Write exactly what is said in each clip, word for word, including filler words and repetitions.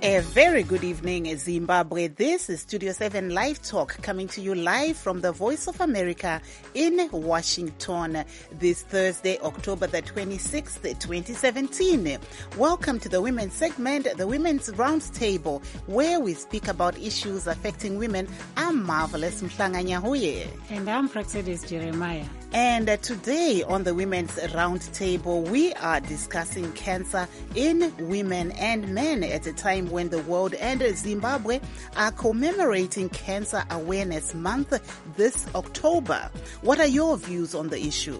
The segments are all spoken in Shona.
A very good evening, Zimbabwe. This is Studio seven Live Talk, coming to you live from the Voice of America in Washington this Thursday, October the twenty-sixth, twenty seventeen. Welcome to the women's segment, the Women's Roundtable, where we speak about issues affecting women. I'm Marvelous Mhlanganyahuye. And I'm Praxedis Jeremiah. And uh, today on the Women's Roundtable, we are discussing cancer in women and men at a time when the world and Zimbabwe are commemorating Cancer Awareness Month this October. What are your views on the issue?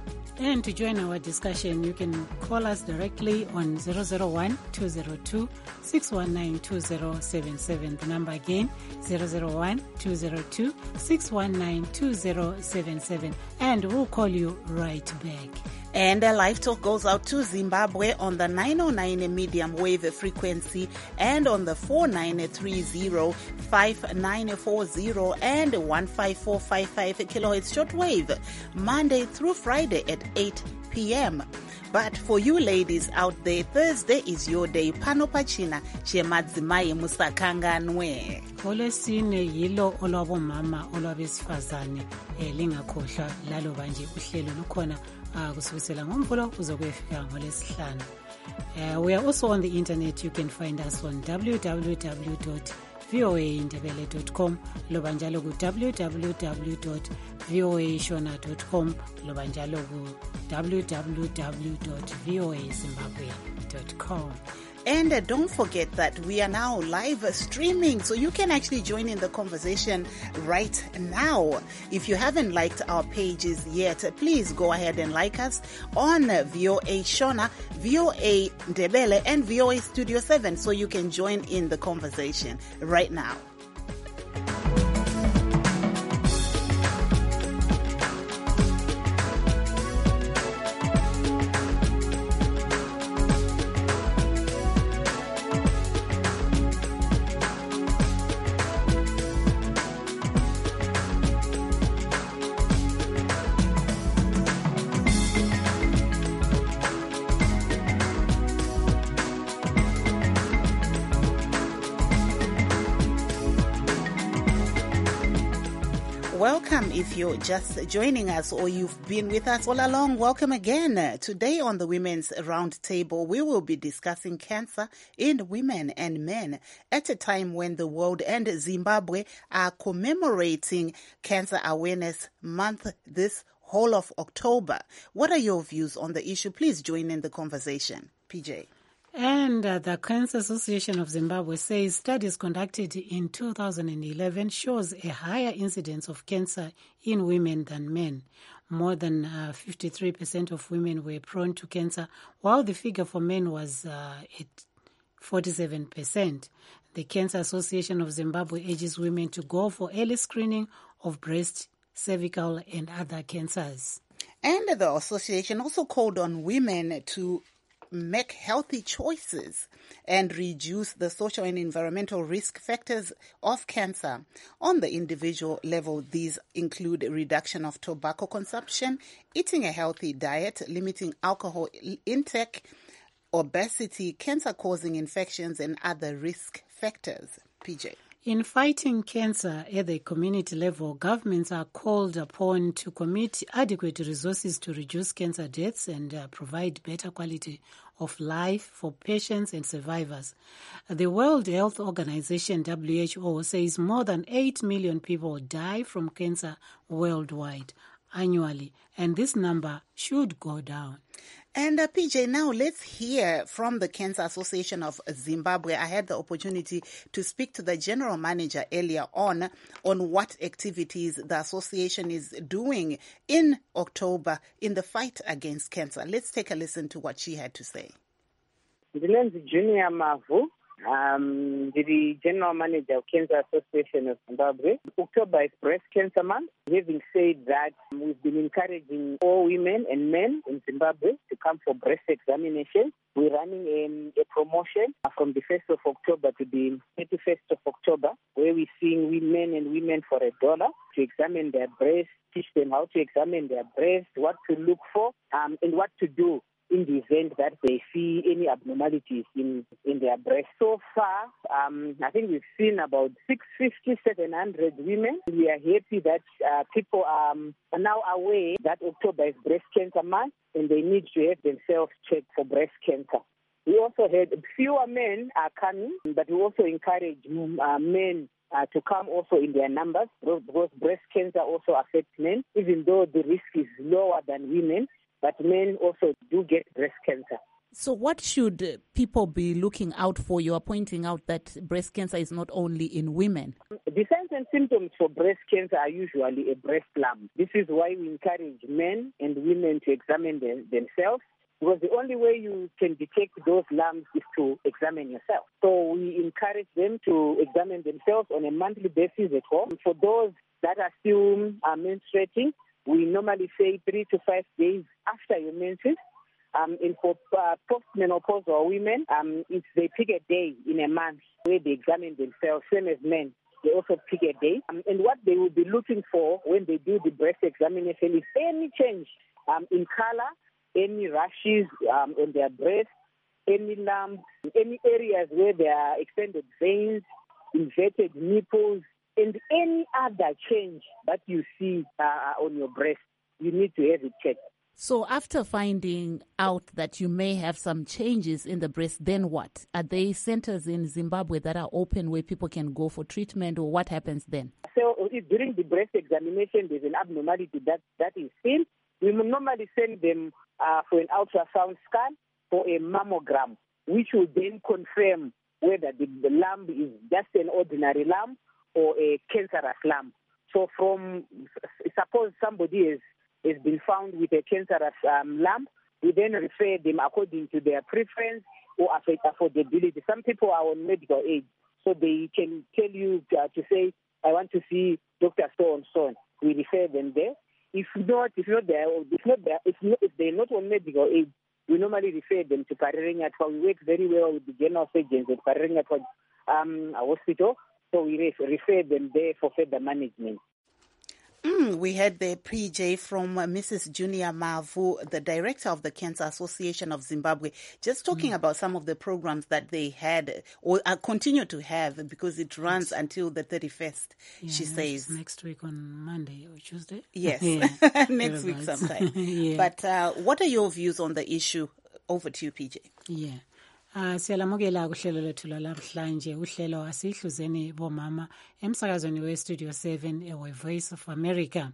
And to join our discussion, you can call us directly on zero zero one, two zero two, six one nine, two zero seven seven. The number again, zero zero one, two zero two, six one nine, two zero seven seven. And we'll call you right back. And a live talk goes out to Zimbabwe on the nine oh nine medium wave frequency and on the four nine three zero, five nine four zero and one five four five five kilohertz shortwave, Monday through Friday at eight p.m. But for you ladies out there, Thursday is your day. Pano pachina chemadzimai musakanganwe. Olesine yilo olwabomama olwabesifazane lingakhohlwa lalo banje uhlelo lukhona kusukela ngoMvulo kuze kuyefika ngoLwesihlanu. Uh, we are also on the internet. You can find us on w w w dot v o a ndebele dot com, loba njalo ku w w w dot v o a shona dot com, loba njalo ku w w w dot v o a zimbabwe dot com. And uh, don't forget that we are now live streaming, so you can actually join in the conversation right now. If you haven't liked our pages yet, please go ahead and like us on uh, V O A Shona, V O A Ndebele, and V O A Studio seven, so you can join in the conversation right now. Welcome if you're just joining us or you've been with us all along. Welcome again. Today on the Women's Roundtable, we will be discussing cancer in women and men at a time when the world and Zimbabwe are commemorating Cancer Awareness Month this whole of October. What are your views on the issue? Please join in the conversation. P J. And uh, the Cancer Association of Zimbabwe says studies conducted in two thousand eleven shows a higher incidence of cancer in women than men. More than uh, fifty-three percent of women were prone to cancer, while the figure for men was uh, at forty-seven percent. The Cancer Association of Zimbabwe urges women to go for early screening of breast, cervical, and other cancers. And the association also called on women to make healthy choices and reduce the social and environmental risk factors of cancer. On the individual level, these include reduction of tobacco consumption, eating a healthy diet, limiting alcohol intake, obesity, cancer-causing infections, and other risk factors. P J. In fighting cancer at the community level, governments are called upon to commit adequate resources to reduce cancer deaths and uh, provide better quality of life for patients and survivors. The World Health Organization, W H O, says more than eight million people die from cancer worldwide annually, and this number should go down. And uh, P J, now let's hear from the Cancer Association of Zimbabwe. I had the opportunity to speak to the general manager earlier on on what activities the association is doing in October in the fight against cancer. Let's take a listen to what she had to say. Junior Mavu. Um, the General Manager of Cancer Association of Zimbabwe. October is Breast Cancer Month. Having said that, we've been encouraging all women and men in Zimbabwe to come for breast examination. We're running a, a promotion from the first of October to the thirty-first of October, where we're seeing men and women for a dollar to examine their breast, teach them how to examine their breast, what to look for, um, and what to do in the event that they see any abnormalities in, in their breast. So far, um, I think we've seen about six hundred fifty, seven hundred women. We are happy that uh, people um, are now aware that October is Breast Cancer Month and they need to have themselves checked for breast cancer. We also had fewer men are coming, but we also encourage uh, men uh, to come also in their numbers because breast cancer also affects men, even though the risk is lower than women, but men also do get breast cancer. So what should people be looking out for? You are pointing out that breast cancer is not only in women. The signs and symptoms for breast cancer are usually a breast lump. This is why we encourage men and women to examine them, themselves, because the only way you can detect those lumps is to examine yourself. So we encourage them to examine themselves on a monthly basis at home. For those that are still uh, menstruating, we normally say three to five days after your menses. Um, and for uh, postmenopausal women, um, if they pick a day in a month where they examine themselves, same as men, they also pick a day. Um, and what they will be looking for when they do the breast examination is any change um, in color, any rashes um, on their breast, any lumps, any areas where there are extended veins, inverted nipples, and any other change that you see uh, on your breast. You need to have it checked. So after finding out that you may have some changes in the breast, then what? Are there centers in Zimbabwe that are open where people can go for treatment, or what happens then? So if during the breast examination there's an abnormality that, that is seen, we will normally send them uh, for an ultrasound scan or a mammogram, which will then confirm whether the, the lump is just an ordinary lump or a cancerous lump. So from, suppose somebody is has been found with a cancerous um, lump, we then refer them according to their preference or affordability. Some people are on medical aid, so they can tell you uh, to say, I want to see Doctor So and so. We refer them there. If not, if not, they're, if not, they're, if, not if they're not on medical aid, we normally refer them to Pareringatwa. We work very well with the general surgeons at Pareringatwa um, hospital, so we refer them there for further management. Mm, we had the P J from uh, Missus Junior Mavu, the director of the Cancer Association of Zimbabwe, just talking mm. about some of the programs that they had or uh, continue to have, because it runs yes. until the thirty-first, yeah, she says. Next week on Monday or Tuesday? Yes, next week sometime. yeah. But uh, what are your views on the issue? Over to you, P J. Yeah. Uh, siyalamukela kuhlelo lethu lamhlanje uhlelo asihluzeni bomama emsakazweni we Studio seven ewe Voice of America.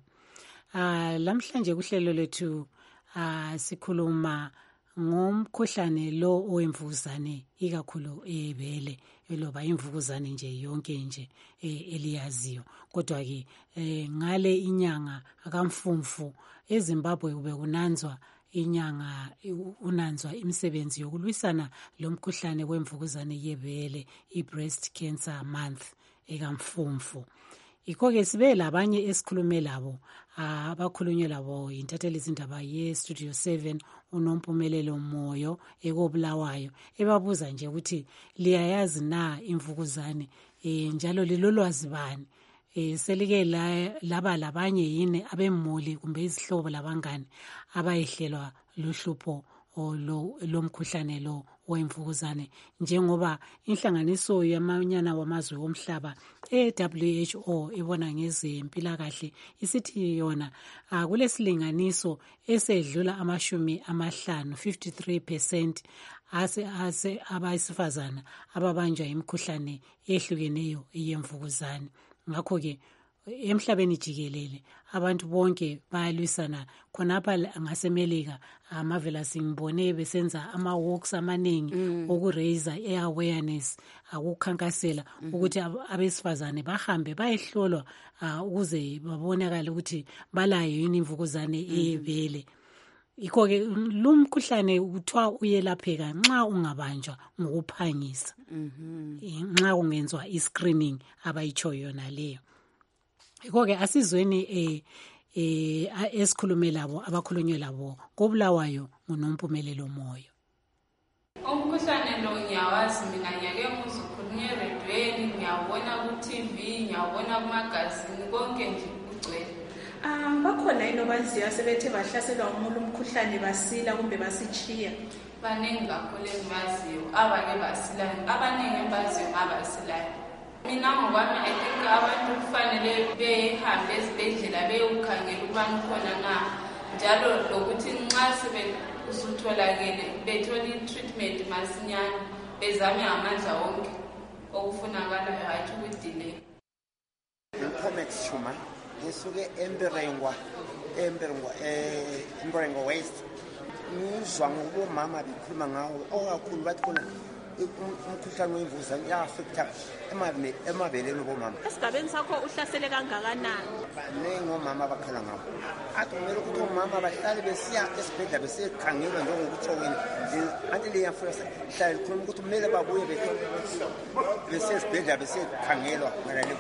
Uh, lamhlanje kuhlelo lethu uh, sikhuluma ngomkhuhlane lo owemvukuzane ikakhulu ebele eloba imvukuzane nje yonke nje eliyaziyo. Kodwa ke ngale inyanga akamfumfu eZimbabwe ube kunanzwa inyanga unanzwa imisebenzi yokulwisana lomkhuhlane wemvukuzane yebele, i-breast cancer month ekamfumfu. Ikho-ke sibe labanye esikhulume labo abakhulunywe labo intatheli izindaba ye-Studio seven uNompumelelo Moyo ekobulawayo ebabuza nje ukuthi liyayazi na imvukuzane e, njalo lilolwazi bani e, selike la, laba labanye yini abemuli kumbe izihlobo labangani abayehlelwa luhlupho lomkhuhlane lo wemvukuzane, njengoba inhlanganiso yamanyana wamazwe womhlaba e-W H O ibona ngezempilakahle isithi yona kulesilinganiso esedlula amashumi amahlanu fifty-three percent ase ase abasifazana ababanjwa imikhuhlane ehlukeneyo yemvukuzane. Ngakho ke emhlabeni jikelele abantu bonke bayalwisana khonapha ngasemelika amavela singibone besenza ama walks amaningi mm. ukuraise awareness akukhankasela mm-hmm. ukuthi abesifazane bahambe bayehlolwa uh, ukuze babonakala ukuthi balayo yini imvukuzane mm-hmm. ebele. Ikho ke lumkhuhlane uthiwa uyelapheka nxa ungabanjwa ngokuphangisa mhm nxa ungenzwa iscreening abayicho yona leyo. Ikho-ke asizweni eh eh esikhulume labo abakhulunywe labo kobulawayo nguNompumelelo Moyo. Umkhuhlane lo ngiyawazi mina, ngiyake ngizokhulunywa eredweni, ngiyabona ku T V, ngiyabona kumagazini, konke nje kugcwele. Um, bakhona yini obaziyo asebethe bahlaselwa umuntu umkhuhlane basila kumbe basichiya? Baningi kakhulu engibaziyo abake basilayo, abaningi engibaziyo ngabasilayo. Mina ngokwami I think abantu kufanele behambe esibhedlela beyowukhangela ukubana ukhona na, njalo lokuthi nxa sebe usutholakele bethole i-treatment masinyane, bezame amandla wonke okufunakalayo, hayi ukudelay. Comex Shuma ngisuke eMberengwa eMberengwa eh Mberengwa West. Ngizwa ngobomama bekhuluma ngawo okakhulu bathi khona umkhuhlane wemvukuzane uyafecta emabeleni bomama. Esigabeni sakho uhlasele kangakanani? Baningi omama abakhala ngabo. Athi kumele ukuthi omama bahlale besiya esibhedlela besekhangelwa njengokuthi wena anti le yafuyasa hlale khona ukuthi kumele babuye besesibhedlela besekhangelwa ngalelo.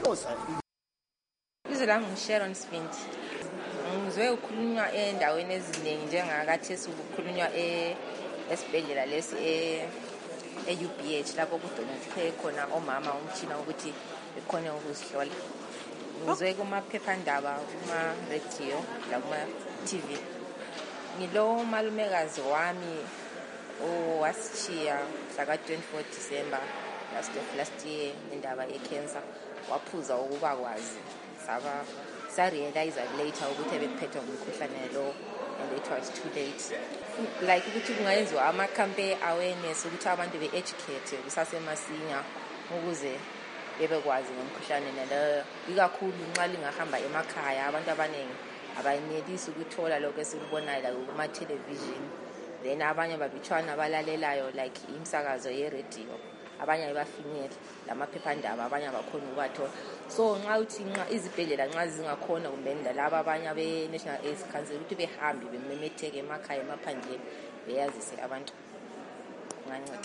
Izolo ngisharon Smith. Ngizwe ukukhulunywa endaweni eziningi njengakathi sokukhulunywa e esibhedlela lesi e e-U B H lapho kudonethwe khona omama umtshina ukuthi bekhone ukuzihlola. Ngizwe kumaphephandaba kuma radio lakuma T V. Ngilo malumekazi wami owasichiya mhla twenty-four December last of last year indaba ye-cancer, waphuza ukuba kwazi saba sa-realize later ukuthi bephethwe ngumkhuhlane lo, and it was too late. Like ukuthi kungayenziwa ama-campaign awareness ukuthi abantu be-educate kusasemasinya ukuze bebekwazi ngomkhuhlane nalo, ikakhulu nxa lingahamba emakhaya abantu abaningi abayenelisi ukuthola lokho esikubonayo kuma-television, then abanye babitshwana abalalelayo like imsakazo ye-radio, abanye bafinyela lamaphephandaba, abanye abakhona ukubathola. So nxa uthi nxa izibhedlela nxa zingakhona kumbe laba abanye abe-National AIDS Council ukuthi behambe bememetheke emakhaya emaphandleni beyazise abantu nganceda.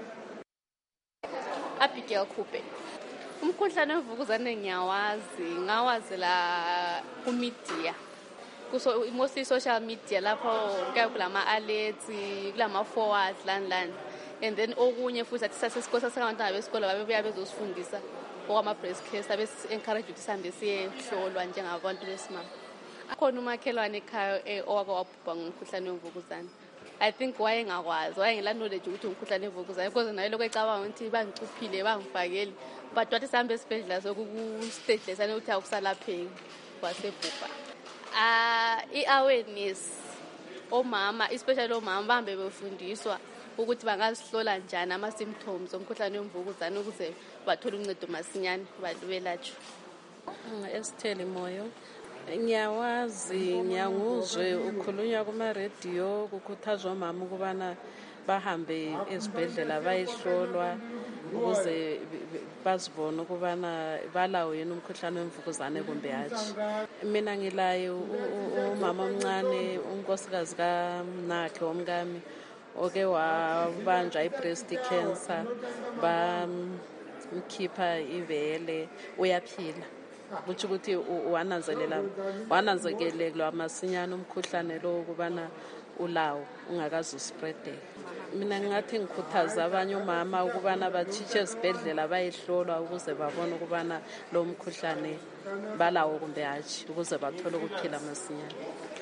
Abigail Khube. Umkhuhlane wemvukuzane ngiyawazi, ngawazela ku-media, kuso mostly social media lapho kuya kulama alerts, kulama forwards lan lan, and then okunye futhi athi sasesikole sasabantwana besikole babebuya bezosifundisa okwama-breast cancer, besi-encourage ukuthi sihambe siyehlolwa njengabantu besimama. Akhona umakhelwane ekhaya owake wabhubha ngomkhuhlane wemvukuzane. I think wayengakwazi, wayengela knowledge ukuthi umkhuhlane wemvukuzane, because naye lokho ecabanga ukuthi bangicuphile bangifakele, but wathi sihambe esibhedlela sokuku-stage lesane ukuthi akusalapheki, wasebhubha. Ah, i-awareness omama, especially omama bahambe befundiswa ukuthi bangazihlola njani ama-symptoms omkhuhlane wemvukuzane ukuze bathole uncedo masinyane belatshwe. Esithele moyo ngiyawazi, ngiyanguzwe ukhulunywa kuma-radio kukhuthazwa omama ukubana bahambe ezibhedlela bayihlolwa ukuze bazibone ukubana balawo yini umkhuhlane wemvukuzane kumbe hatshi. Mina ngilaye umama omncane unkosikazi kamnakhe womkami oke wabanjwa i-breast cancer, bamkhipha ivele, uyaphila. Kuthi ukuthi wananzelela wananzekelelwa masinyane umkhuhlane lo ukubana ulawo ungakazi uspread. Mina ngathi ngikhuthaza abanye umama ukubana batshitshe esibhedlela bayihlolwa ukuze babone ukubana lo mkhuhlane balawo kumbe hatshi ukuze bathole ukuphila masinyane.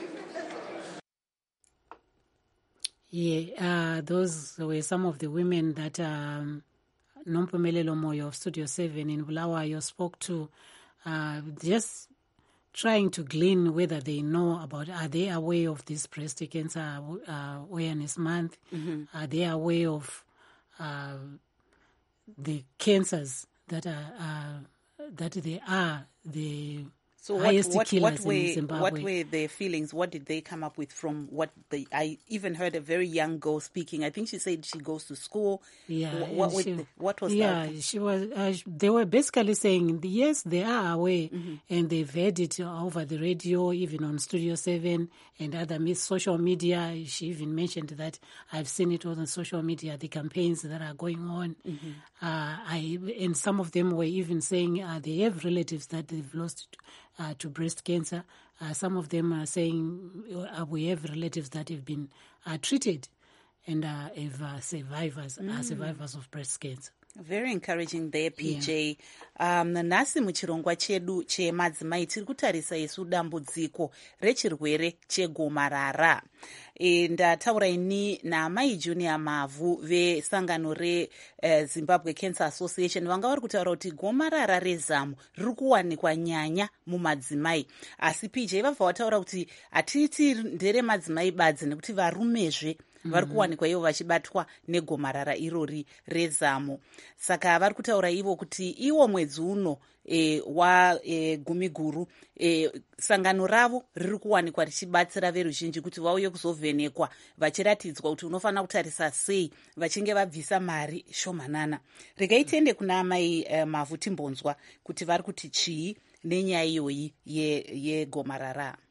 Yeah, uh, those were some of the women that um, Nompumelelo Moyo of Studio seven in Bulawayo spoke to, uh, just trying to glean whether they know about, are they aware of this breast cancer uh, awareness month? Mm-hmm. Are they aware of uh, the cancers that are uh, that they are the So what, highest what, killers what, were, in Zimbabwe? what were their feelings? What did they come up with from what they... I even heard a very young girl speaking. I think she said she goes to school. Yeah. What, what, she, the, what was yeah, that? she was, uh, they were basically saying, yes, they are aware, mm-hmm. and they've heard it over the radio, even on Studio seven and other social media. She even mentioned that I've seen it on social media, the campaigns that are going on. Mm-hmm. Uh, I and some of them were even saying uh, they have relatives that they've lost uh, to breast cancer. Uh, some of them are saying uh, we have relatives that have been uh, treated and uh, have uh, survivors, mm. uh, survivors of breast cancer. Very encouraging there, P J. Yeah. Um, nhasi muchirongwa chedu chemadzimai tiri kutarisa isu dambudziko rechirwere chegomarara. E, ndataura ini naamai Junior Mavhu vesangano reZimbabwe uh, Cancer Association vanga vari kutaura kuti gomarara rezamu riri kuwanikwa nyanya mumadzimai. Asi P J vabva vataura kuti hatiti nderemadzimai badzi nekuti varumezve vari kuwanikwa ivo vachibatwa negomarara irori rezamu. Saka vari kutaura ivo kuti iwo mwedzi uno e, wa e, gumi guru e, sangano ravo riri kuwanikwa richibatsira veruzhinji kuti vauye kuzovhenekwa vachiratidzwa kuti unofanira kutarisa sei vachinge vabvisa mari shomanana. Regai tiende kuna amai uh, Mavhu timbonzwa kuti vari kuti chii nenyaya iyoyi yegomarara ye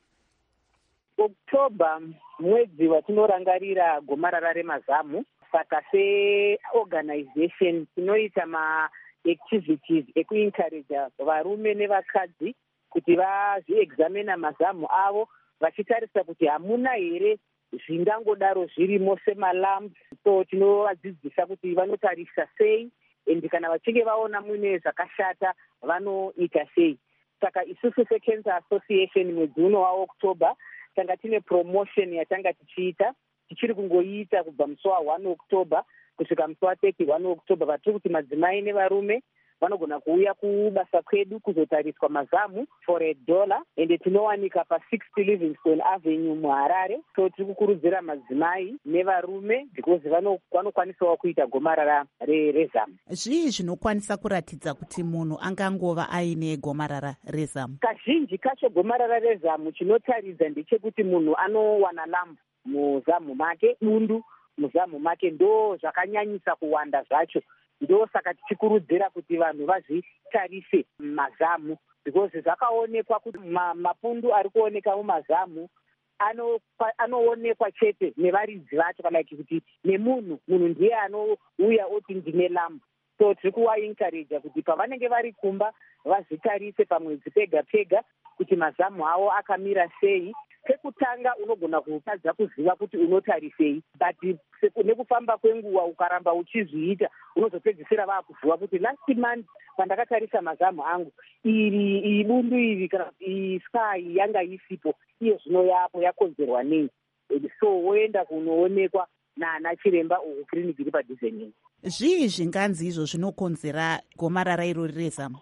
October mwedzi watinorangarira gomarara remazamu. Saka seorganization tinoita maactivities ekuencourage varume nevakadzi kuti vazviexamina mazamu avo vachitarisa kuti hamuna here zvingangodaro zvirimo semalamp. So tinovadzidzisa kuti vanotarisa sei and kana vachinge vaona muine zvakashata vanoita sei. Saka isusu seCancer Association mwedzi uno waOctober tanga tine promotion yatanga tichiita tichiri kungoita kubva musi wa1 October kusvika musi wa31 October vatiri kuti madzimai nevarume vanogona kuuya kubasa kwedu kuzotariswa mazamu for a dollar ende tinowanika pa60 Livingstone Avenue muHarare. So tiri kukurudzira madzimai nevarume because vanokwanisawo kuita gomarara rezamu. Zvii zvinokwanisa kuratidza kuti munhu angangova aine gomarara rezamu? Kazhinji kacho gomarara rezamu chinotaridza ndechekuti munhu anowana lambu muzamu make, bundu muzamu make, ndo zvakanyanyisa kuwanda zvacho. Ndo saka tichikurudzira kuti vanhu vazvitarise mazamu because zvakaonekwa kuti ma, mapundu ari kuoneka mumazamu ano anoonekwa chete nevaridzi vacho kana kuti nemunhu munhu ndiye anouya oti ndine lambu. So tiri kuvaencourage kuti pavanenge vari kumba vazvitarise pamwedzi pega pega kuti mazamu avo akamira sei. Pekutanga unogona kutadza kuziva kuti unotarisei, but nekufamba kwenguva ukaramba uchizviita unozopedzisira vakuziva kuti last month pandakatarisa mazamu angu iri iri bundu iri kana iskai yanga isipo, iyo zvino yapo yakonzerwa nei. So woenda kunoonekwa naana chiremba uku kiriniki iri padhuze neni. Zvii zvinganzi izvo zvinokonzera gomarara irori rezamu?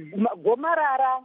Gomarara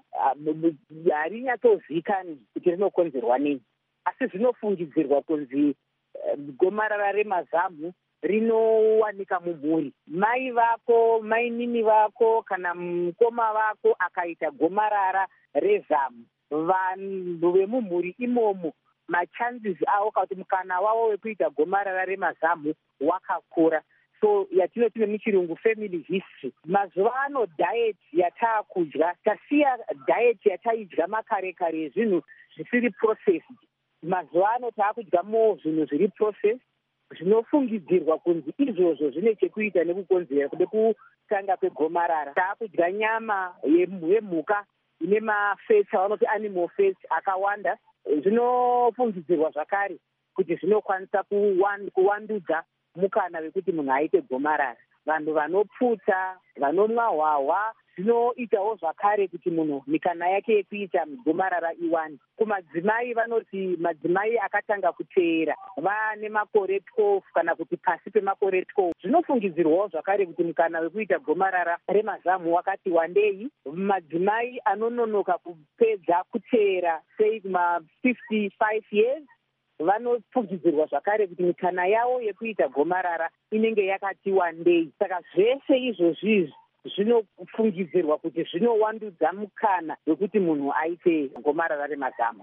harinyatsozivikanwi kuti rinokonzerwa nei, asi zvinofungidzirwa kunzi gomarara remazamu rinowanika mumhuri. Mai vako, mainini vako kana mukoma vako akaita gomarara rezamu, vanhu vemumhuri imomo machances avo kuti mukana wavo wekuita gomarara remazamu wakakura. So yatinoti nemuchirungu family history. Mazuva ano diet yatakudya tasiya diet yataidya makare kare zvinhu zvisiri processed. Mazuva ano taakudya mo zvinhu zviri processed zvinofungidzirwa kunzi izvozvo zvine chekuita nekukonzera kude kutanga kwegomarara. Taakudya nyama yemhuka ine mafats avanoti animal fats akawanda, zvinofungidzirwa zvakare kuti zvinokwanisa kuwandudza mukana wekuti munhu aite gomarara. Vanhu vanopfuta, vanomwa hwahwa zvinoitawo zvakare kuti munhu mikana yake yekuita gomarara iwande. Kumadzimai vanoti madzimai akatanga kuteera vaane makore twelve kana kuti pasi pemakore twelve zvinofungidzirwawo zvakare kuti mukana wekuita gomarara remazamu wakati wandei. Madzimai anononoka kupedza kuteera sei kuma fifty-five years vanofungidzirwa zvakare kuti mikana yavo yekuita gomarara inenge yakati wandei. Saka zvese izvozvi zvinofungidzirwa kuti zvinowandudza mukana wekuti munhu aite gomarara remazamu.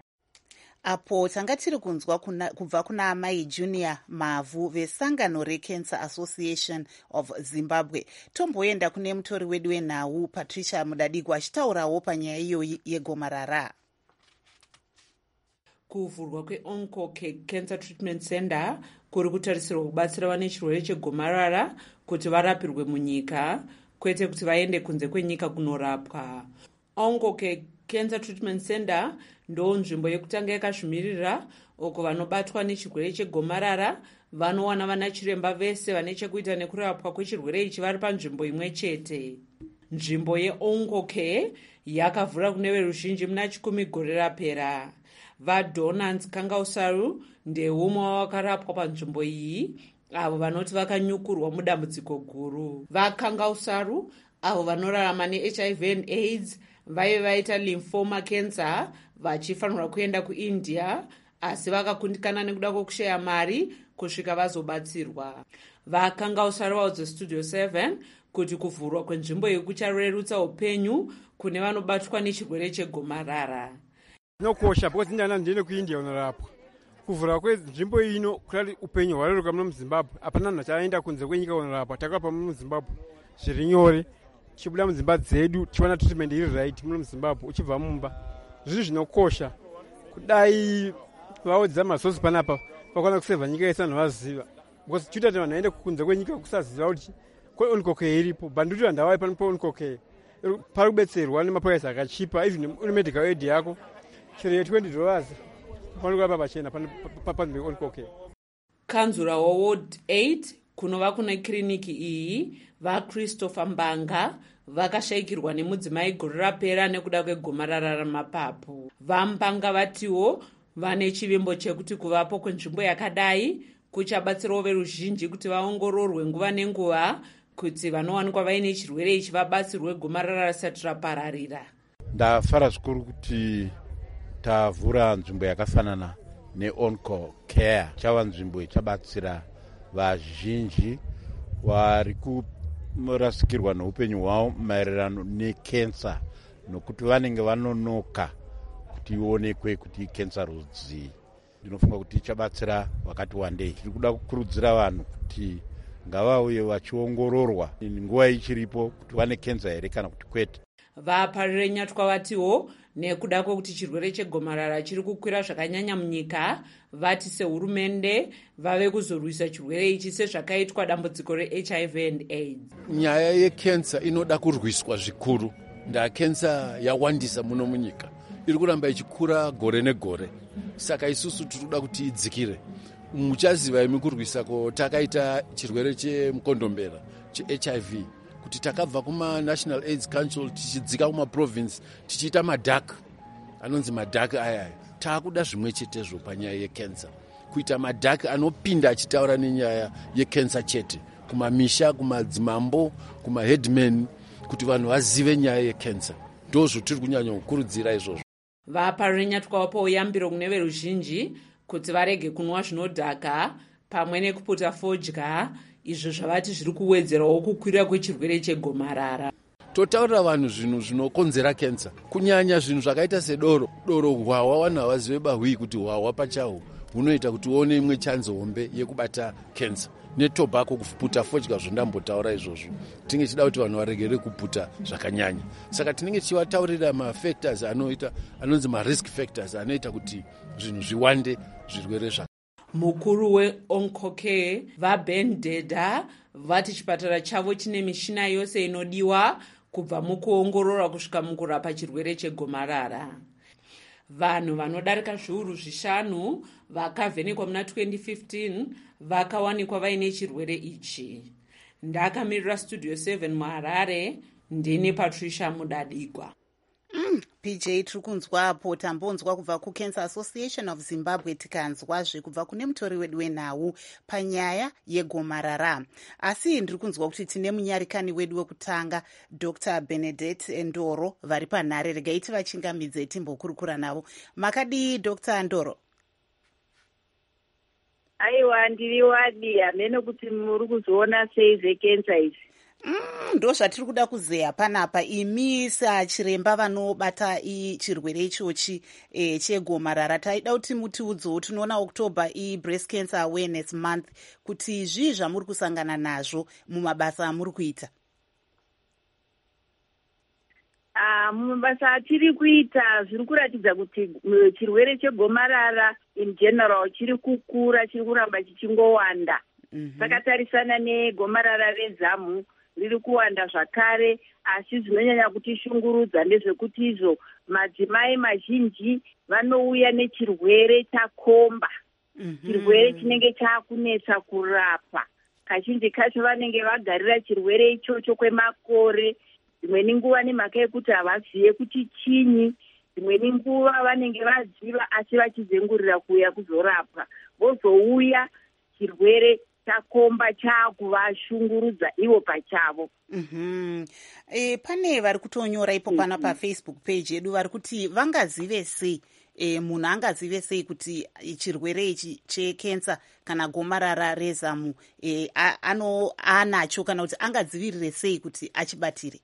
Apo tanga tiri kunzwa kubva kuna amai Junior Mavhu vesangano reCancer Association of Zimbabwe. Tomboenda kune mutori wedu wenhau Patricia Mudadigu achitaurawo panyaya iyoyi yegomarara. Kuvhurwa kweOnco Cancer Treatment Center kuri kutarisirwa kubatsira vane chirwere chegomarara kuti varapirwe munyika kwete kuti vaende kunze kwenyika kunorapwa. Onco Cancer Treatment Center ndo nzvimbo yekutanga yakazvimirira uko vanobatwa nechirwere chegomarara vanowana vana chiremba vese vane chekuita nekurapwa kwechirwere ichi vari panzvimbo imwe chete. Nzvimbo yeOnkocare yakavhura kune veruzhinji muna chikumi gore rapera. VaDonans Kangausaru ndeumwe wakarapwa panzvimbo iyi, avo vanoti vakanyukurwa mudambudziko guru. VaKangausaru avo vanorarama neH I V and AIDS vaive vaita lymphoma cancer vachifanirwa kuenda kuIndia, asi vakakundikana nekuda kwokushaya mari kusvika vazobatsirwa. VaKangausaru vaudza Studio seven kuti kuvhurwa kwenzvimbo iyi kucharerutsa upenyu kune vanobatwa nechirwere chegomarara. Nokosha because ndana ndine kuIndia unorapwa. Kuvhura kwenzvimbo ino kuti upenyu hwareruka muno muZimbabwe. Apana munhu achaenda kunze kwenyika unorapwa. Takarapwa muno muZimbabwe zviri nyore. Chibuda mudzimba dzedu tiwana treatment iri right muno muZimbabwe uchibva mumba. Zvinhu zvinokosha kudai vaudza masosi panapa vakwana kusevha nyika yese vanhu vaziva. Because chiita kuti vanhu vaende kunze kwenyika kusaziva kuti kweOnkocare iripo. Banduri vandawai pano peOnkocare. Pari kubetserwa nemaprice akachipa, even medical aid yako chero twenty dollars panokurapa pachena panzvimbo yeOnkocare. Kanzura waWard eight kunova kune kiriniki iyi vaChristopher Mbanga vakashayikirwa nemudzimai gore rapera nekuda kwegomarara ramapapu. VaMbanga vatiwo vane chivimbo chekuti kuvapo kwenzvimbo yakadai kuchabatsirawo veruzhinji kuti vaongororwe nguva nenguva kuti vanowanikwa vaine chirwere ichi vabatsirwe gomarara risati rapararira. Ndafara zvikuru kuti tavhura nzvimbo yakafanana neOnkocare. Chava nzvimbo ichabatsira vazhinji vari kurasikirwa neupenyu hwavo maererano nekensa, nokuti vanenge vanonoka kuti ionekwe kuti ikensa rudzi. Ndinofunga kuti ichabatsira wakati wandei. Tiri kuda kukurudzira vanhu kuti ngavauye vachiongororwa nguva ichiripo kuti vane kensa here kana kuti kwete. Vaparire nyatwa vatiwo nekuda kwokuti chirwere chegomarara chiri kukwira zvakanyanya munyika, vati sehurumende vave kuzorwisa chirwere ichi sezvakaitwa dambudziko reH I V and AIDS. Nyaya yekensa inoda kurwiswa zvikuru. Ndaa kensa yawandisa muno munyika. Iri kuramba ichikura gore negore. Saka isusu tinoda kuti idzikire. Muchaziva imi kurwisa ko takaita chirwere chemukondombera cheH I V kuti takabva kuma National AIDS Council tichidzika kuma province tichiita madhaka anonzi madhaka aya. Taakuda zvimwe chetezvo panyaya yekensa, kuita madhaka anopinda achitaura nenyaya yekensa chete kumamisha, kumadzimambo, kuma headmen, kuti vanhu vazive nyaya yekensa. Ndozvo tiri kunyanya kukurudzira izvozvo. Vaparire nyatwa wapo uyambiro kune veruzhinji kuti varege kunwa zvinodhaka pamwe nekuputa fodya, izvo zvavati zviri kuwedzerawo kukwira kwechirwere chegomarara. Totaurira vanhu zvinhu zvinokonzera kensa, kunyanya zvinhu zvakaita sedoro. Doro hwawa vanhu havazive bahwi kuti hwawa pachaho hunoita kuti uone imwe chanzi hombe yekubata kensa. Netobhako kuputa fodya zvondambotaura izvozvo. Tinenge tichida kuti vanhu varegere kuputa zvakanyanya. Saka tinenge tichivataurira mafactors anoita anonzi marisk factors anoita kuti zvinhu zviwande zvirwere zvaka. Mukuru weOnkocare vaBen Deda vati chipatara chavo chine mishina yose inodiwa kubva mukuongorora kusvika mukurapa chirwere chegomarara. Vanhu vanodarika zviuru zvishanu vakavhenekwa muna twenty fifteen vakawanikwa vaine chirwere ichi. Ndakamirira Studio seven muHarare, ndini Patricia Mudadikwa. Mm, P J tiri kunzwapo tambonzwa kubva kuCancer Association of Zimbabwe, tikanzwazve kubva kune mutori wedu wenhau panyaya yegomarara. Asi ndiri kunzwa kuti tine munyarikani wedu wekutanga Doctor Benedette Ndoro vari panhare. Regai tivachingamidze timbokurukura navo. Makadii Doctor Ndoro? Aiwa, ndiri wadi. Hamene kuti muri kuzoona sei zvekensa idzi. Mm, ndo zvatiri kuda kuzeya panapa. Imi sachiremba vanobata chirwere ichochi e, chegomarara, taida kuti mutiudzewo, tinoona October i-breast cancer awareness month, kuti zvii zvamuri kusangana nazvo mumabasa amuri kuita? Uh, mumabasa atiri kuita zviri kuratidza kuti chirwere chegomarara in general chiri kukura, chiri kuramba chichingowanda. Mm-hmm. Takatarisana negomarara rezamu riri kuwanda zvakare, asi zvinonyanya kutishungurudza ndezvekuti izvo madzimai mazhinji vanouya nechirwere chakomba. chirwere chinenge chakunetsa kurapa. Kazhinji kacho vanenge vagarira chirwere ichocho kwemakore, dzimweni nguva nemhaka yekuti havazive kuti chinyi, dzimweni nguva vanenge vaziva asi vachizengurira kuuya kuzorapwa, vozouya chirwere chakomba chaakuvashungurudza ivo pachavo. Mm-hmm. E, pane vari kutonyora ipo pana mm-hmm. pafacebook page yedu vari kuti vangazive sei e, munhu angazive sei kuti chirwere ichi chekensa kana gomarara rezamu e, ano anacho kana kuti angadzivirire sei kuti achibatire.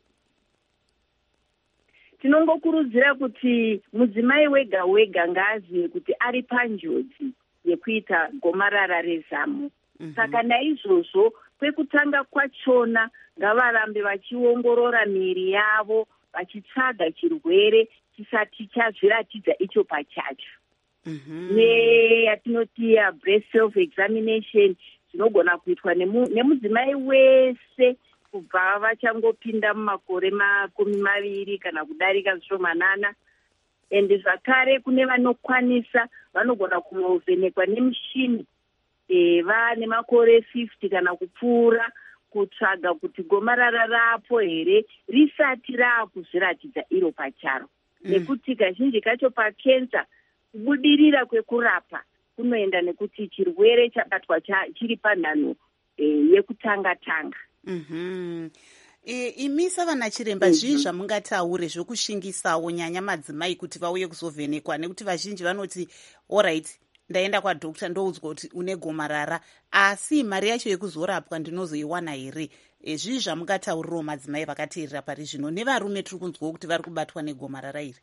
Tinongokurudzira kuti mudzimai wega wega ngaazive kuti ari panjodzi yekuita gomarara rezamu. Mm-hmm. Saka naizvozvo kwekutanga kwachona ngavarambe vachiongorora miri yavo vachitsvaga chirwere chisati chazviratidza icho pachacho. Mm-hmm. Neyatinoti breast self examination zvinogona kuitwa nemudzimai wese kubva vachangopinda mumakore makumi maviri kana kudarika zvishomanana. Ende zvakare kune vanokwanisa vanogona kunovhenekwa nemushini e, vane makore fifty kana kupfuura kutsvaga kuti gomarara rapo here risati raakuzviratidza iro pacharo. Mm. Nekuti kazhinji kacho pakensa kubudirira kwekurapa kunoenda nekuti chirwere chabatwa cha, chiri panhano e, yekutanga-tanga. Mm-hmm. E, imi savana chiremba zvii mm-hmm. zvamungataure zvokushingisawo nyanya madzimai kuti vauye kuzovhenekwa, nekuti vazhinji vanoti alright ndaenda kwadhokta ndoudzwa kuti une gomarara asi mari yacho yekuzorapwa ndinozoiwana here? E, zvii zvamungataurirawo madzimai vakateerera pari zvino nevarume tiri kunzwawo kuti vari kubatwa negomarara iri?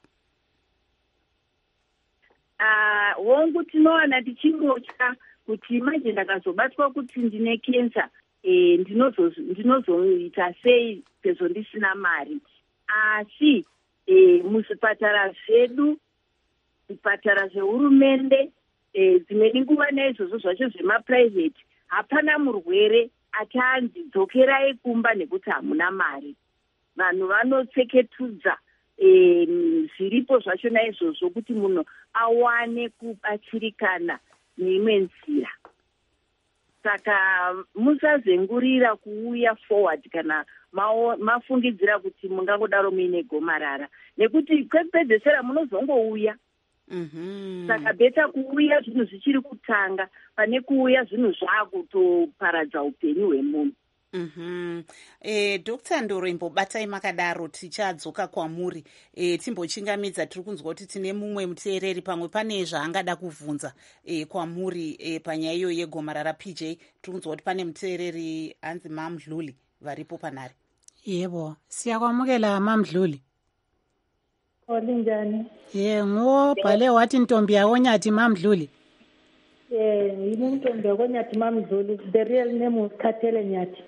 Uh, wongu tinowana tichingotya kuti manje ndakazobatwa kuti ndine kensa e, ndinozoita sei sezvo ndisina mari. Asi e, muzvipatara zvedu, zvipatara zvehurumende, e, dzimweni nguva naizvozvo zvacho zvemaprivate, hapana murwere achanzi dzokerai kumba nekuti hamuna mari. Vanhu vanotseketudza e, zviripo zvacho naizvozvo kuti munhu awane kubatsirikana neimwe nzira. Saka musazengurira kuuya forward kana mafungidzira kuti mungangodaro muine gomarara, nekuti kwepedzesera munozongouya. Mm-hmm. Saka beta kuuya zvinhu zvichiri kutanga pane kuuya zvinhu zvaakutoparadza upenyu hwemunhu. Mm-hmm. E, Dokta Ndorembo, batai makadaro tichadzoka kwamuri. E, timbochingamidza tiri kunzwa kuti tine mumwe muteereri pamwe pane zvaangada kuvhunza e, kwamuri e, panyaya iyo yegomarara. P J, tiri kunzwa kuti pane muteereri anzi Mamdluli varipo panhare. Yebo, siyakwamukela Mamdluli. Olinjani? Ye, ngobhale wathi ntombi yakonyati Mamdluli. Eh, yini ntombi yakonyati Mamdluli, the real name was Khathele Nyathi.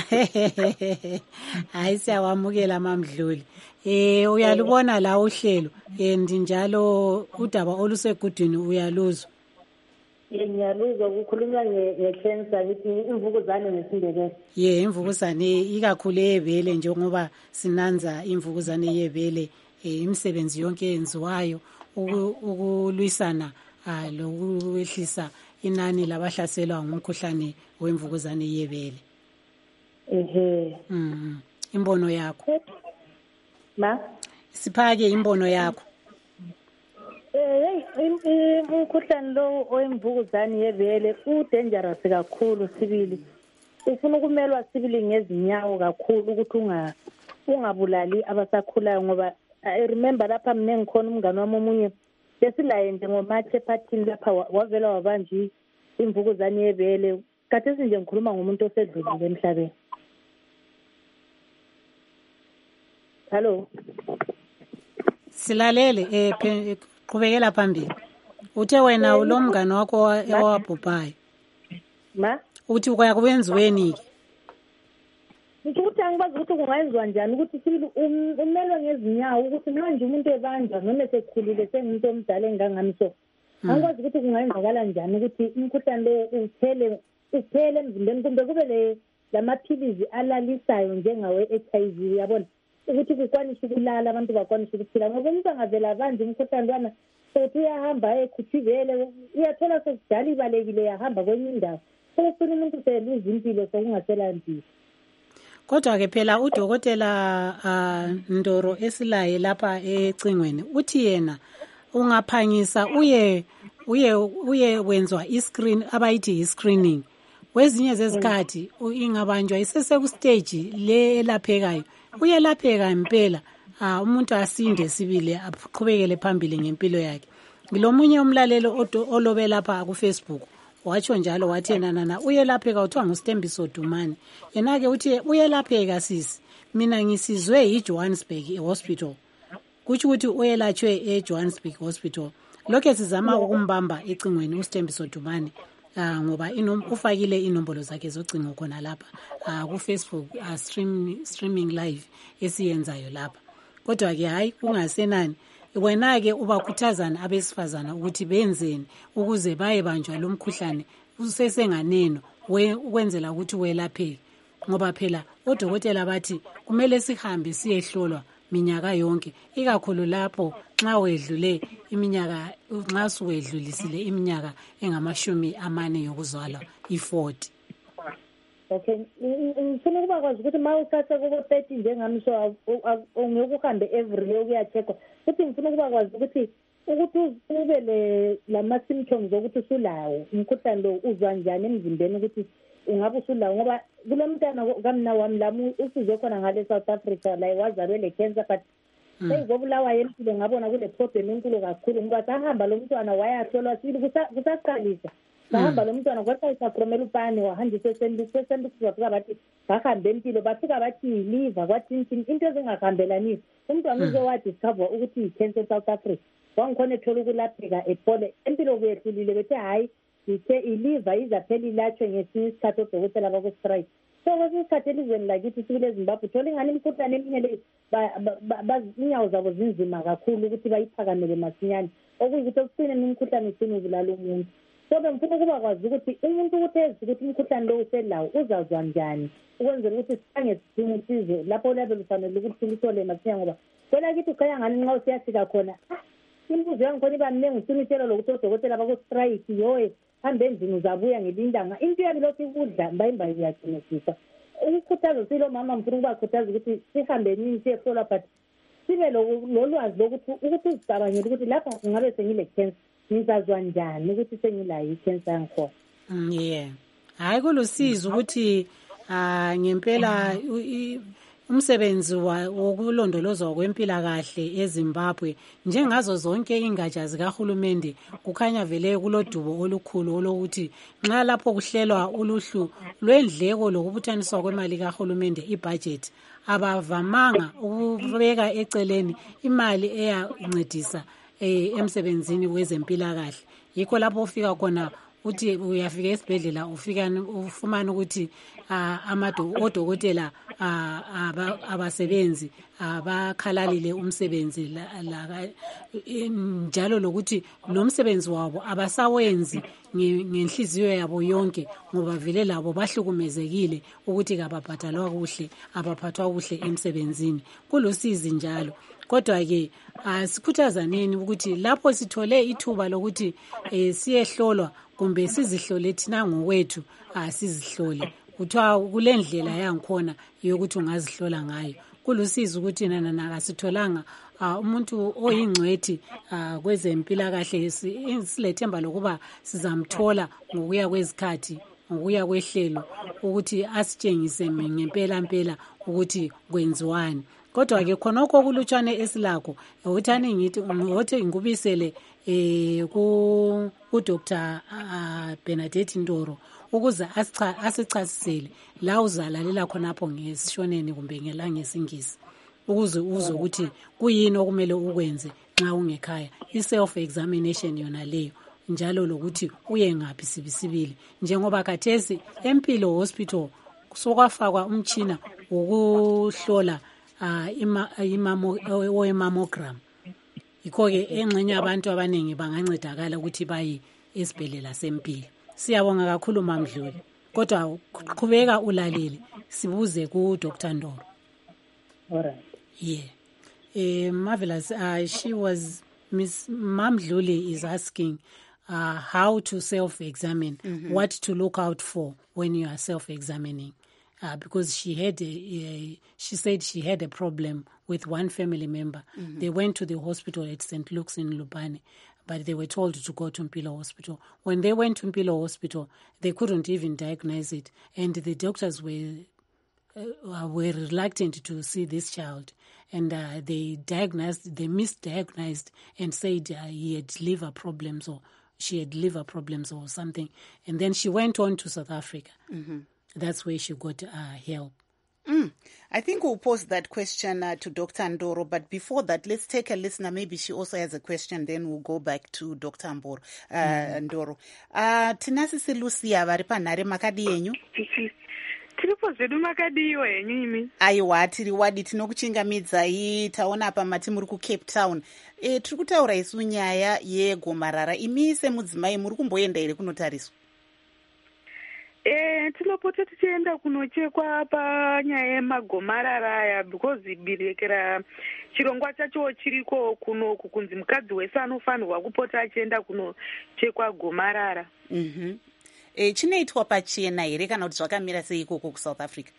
Hayi siyawamukela Mamdluli. Eh uyalubona la uhlelo and njalo udaba olusegudini uyaluzwa. Eh ngiyaluzwa ukukhulunywa ngecancer ngithi imvukuzane ngesindebele. Ye imvukuzane ikakhulu yebele njengoba sinanza imvukuzane yebele imisebenzi yonke yenziwayo ukulwisana lokwehlisa inani labahlaselwa ngumkhuhlane wemvukuzane yebele. Ehe. Mhm. Imbono yakho. Ma? Siphake imbono yakho. Eh, umkhuhlane lo oyimvukuzane yebele u dangerous kakhulu sibili. Ufuna ukumelwa sibili ngezinyawo kakhulu ukuthi unga ungabulali abasakhulayo ngoba I remember lapha mina ngikhona umngane wami omunye besilaye nje ngomathe phathini lapha wavela wabanje imvukuzane yebele. Kathi nje ngikhuluma ngomuntu osedlulile emhlabeni. Hello. Silalele eh qhubekela phambili. Uthe wena ulomngane wakho owabhubhayo. Ma? Uthi ukwaya kubenziweni ke? Ukuthi angibazi ukuthi kungayenziwa njani ukuthi sibili umelwe ngezinyawo ukuthi manje umuntu ebanjwa noma esekhulile sengumuntu omdala engangami so. Angikwazi ukuthi kungayenzakala njani ukuthi umkhuhlane lo uphele uphele emzimbeni kumbe kube le lamaphilizi alalisayo njengawe H I V yabona. ukuthi kukwanise ukulala abantu bakwanise ukuphila ngoba umuntu angavela abanje umkhuhlane lwana sokuthi uyahamba ekhuthivele uyathola sekudala ibalekile yahamba kwenye indawo sekufuna umuntu seluza impilo sokungaselandisi. Kodwa-ke phela udokotela uh, Ndoro Esilaye lapha ecingweni uthi yena ungaphangisa uye uye uye wenzwa iscreen abayithi iscreening kwezinye zezikhathi ingabanjwa isesekustage le elaphekayo uyelapheka impela uh, umuntu asinde sibili aqhubekele phambili ngempilo yakhe. Ngilomunye umlalelo olobe lapha ku Facebook watsho njalo wathi yena nana uyelapheka uthiwa nguStembiso Dumane yena ke uthi uyelapheka sisi mina ngisizwe yiJohannesburg Hospital kuthi ukuthi uyelatshwe eJohannesburg Hospital lokho sizama ukumbamba ecingweni uStembiso Dumane uh, ngoba inom ufakile inombolo zakhe zocingo khona lapha uh, ku Facebook uh, stream, streaming live esiyenzayo lapha. Kodwa ke hayi kungasenani wena-ke ubakhuthazana abesifazana ukuthi benzeni ukuze bayebanjwa lo mkhuhlane usesenganeno ukwenzela ukuthi welapheke ngoba phela odokotela bathi kumele sihambe siyehlolwa minyaka yonke ikakhulu lapho nxa wedlule iminyaka nxa suwedlulisile iminyaka engamashumi amane yokuzalwa i-forty. Okay, ngifuna ukuba kwazi ukuthi ma usase kubo-thirty njengami so ungeke uhambe every year ukuyacheckwa futhi ngifuna ukuba kwazi ukuthi ukuthi ube lama-symptoms okuthi usulawo umkhuhlane lo uzwa njani emzimbeni ukuthi ungabe usulawo ngoba kulo mntana kamna wami lami usizwe khona ngale South Africa la wazalwe le-cancer but seyizobulawa yempilo ngabona kule problem enkulu kakhulu ngoba sahamba lo mntwana wayahlolwa sibili kusaqalisa bahamba lo mntwana kwathi sakromela upane wahanjiswa esenduku esenduku bafika bathi bahambe empilo bafika bathi liver kwathi into ezingahambelani umntwana uze wadiscover ukuthi i-cancer South Africa wangikhona ethola ukulapheka ephole empilo kuyehlulile bethe hayi ithe iliver izaphela ilatshwe ngesinye isikhathi odokotela baku-strike so kwesinye isikhathi elizweni lakithi sikule eZimbabwe thola ingane imikhuhlane eminye le inyawo zabo zinzima kakhulu ukuthi bayiphakamele masinyane okuyikuthi ekucineni umkhuhlane ugcine ubulala umuntu. So bengifuna ukuba kwazi ukuthi umuntu ukuthi ezi ukuthi umkhuhlane lo uselawo uzazwa njani ukwenzela ukuthi sisange sidinga usizo lapho lebe lufanele ukuthi luthole masinya ngoba kwela kithi ukhaya ngani nxa usiyafika khona imbuzo yangikhona iba mningi ngifuna itshelo lokuthi odokotela baku-strike yoye hambe endlini uzabuya ngelindanga into yabi lokhu ikudla mbayimbayi kuyagcinisisa ukukhuthaza silo mama ngifuna ukubakhuthaza ukuthi sihambe nini siyehlolwa but sibe lolwazi lokuthi ukuthi uzicabangele ukuthi lapha kungabe sengile cancer ngizazwa njani ukuthi sengilayo i-cancer yangikhona. Yeah, hayi kulusizo ukuthi uh, ngempela umsebenzi wokulondolozwa kwempilakahle eZimbabwe njengazo zonke ingatsha zikahulumende kukhanya vele kulodubo olukhulu olokuthi nxa lapho kuhlelwa uluhlu lwendleko lokubuthaniswa kwemali kahulumende ibudget abavamanga ukubeka eceleni imali eyancedisa eh, emsebenzini wezempilakahle. Yikho lapho ufika khona uthi uyafika esibhedlela ufika ufumana ukuthi amado odokotela abasebenzi abakhalalile umsebenzi la njalo lokuthi lo msebenzi wabo abasawenzi ngenhliziyo yabo yonke ngoba vele labo bahlukumezekile ukuthi kababhadalwa kuhle abaphathwa kuhle emsebenzini kulusizi njalo. Kodwa ke asikhuthazaneni ukuthi lapho sithole ithuba lokuthi eh, siyehlolwa kumbe sizihlole thina ngokwethu asizihlole kuthiwa kulendlela yangikhona yokuthi ungazihlola ngayo. Kulusizi ukuthi nana nakasitholanga uh, umuntu oyingcwethi uh, kwezempilakahle silethemba lokuba sizamthola ngokuya kwezikhathi ngokuya kwehlelo ukuthi asitshengise ngempela mpela ukuthi kwenziwani. Kodwa ke khonokho kulutshwane esilakho uthani ngithi ngothi ngikubisele eh ku ku Doctor uh, Bernadette Ndoro ukuze asicha asichasisele la uzalalela khonapho ngesishoneni kumbe ngelangesingisi ukuze uzwe ukuthi kuyini okumele ukwenze nxa ungekhaya i-self examination yona leyo njalo lokuthi uye ngaphi sibisibili njengoba kathesi empilo hospital sokwafakwa umtshina wokuhlola uh, ima, imamo oemammogram. Yikho ke engxenye abantu abaningi bangancedakala ukuthi baye esibhedlela sempilo. Siyabonga kakhulu Mamdluli kodwa qhubeka ulalele sibuze ku Doctor Ndoro. Alright. Yeah. Uh, marvelous. Uh, she was, Miss Mamdluli is asking uh, how to self-examine, Mm-hmm. what to look out for when you are self-examining. Uh, because she had, a, a, she said she had a problem with one family member. Mhm. They went to the hospital at Saint Luke's in Lubani, but they were told to go to Mpilo Hospital. When they went to Mpilo Hospital, they couldn't even diagnose it, and the doctors were uh, were reluctant to see this child, and uh, they diagnosed, they misdiagnosed, and said uh, he had liver problems or she had liver problems or something, and then she went on to South Africa. Mm-hmm. That's where she got uh, help. Mm. I think we'll pose that question uh, to Doctor Ndoro, but before that, let's take a listener. Maybe she also has a question, then we'll go back to Doctor Mboro, uh, mm. Ndoro. Uh, Tinasisi Lucia, vari panhare makadi yenyu? Tiripo zvedu makadiyo henyu imi. Aiwa, tiri wadi tinokuchingamidzai, taona apa mati muri kuCape Town. E, tiri kutaura isu nyaya yegomarara. Imi semudzimai muri kumboenda here kunotariswa? Eh, tinopota tichienda kunochekwa panyaya yemagomarara aya because birekera chirongwa chacho chiriko kunoku kunzi mukadzi wese anofanirwa kupota achienda kunochekwa gomarara. Mhm. E, chinoitwa pachena here kana kuti zvakamira sei ikoko kuSouth Africa?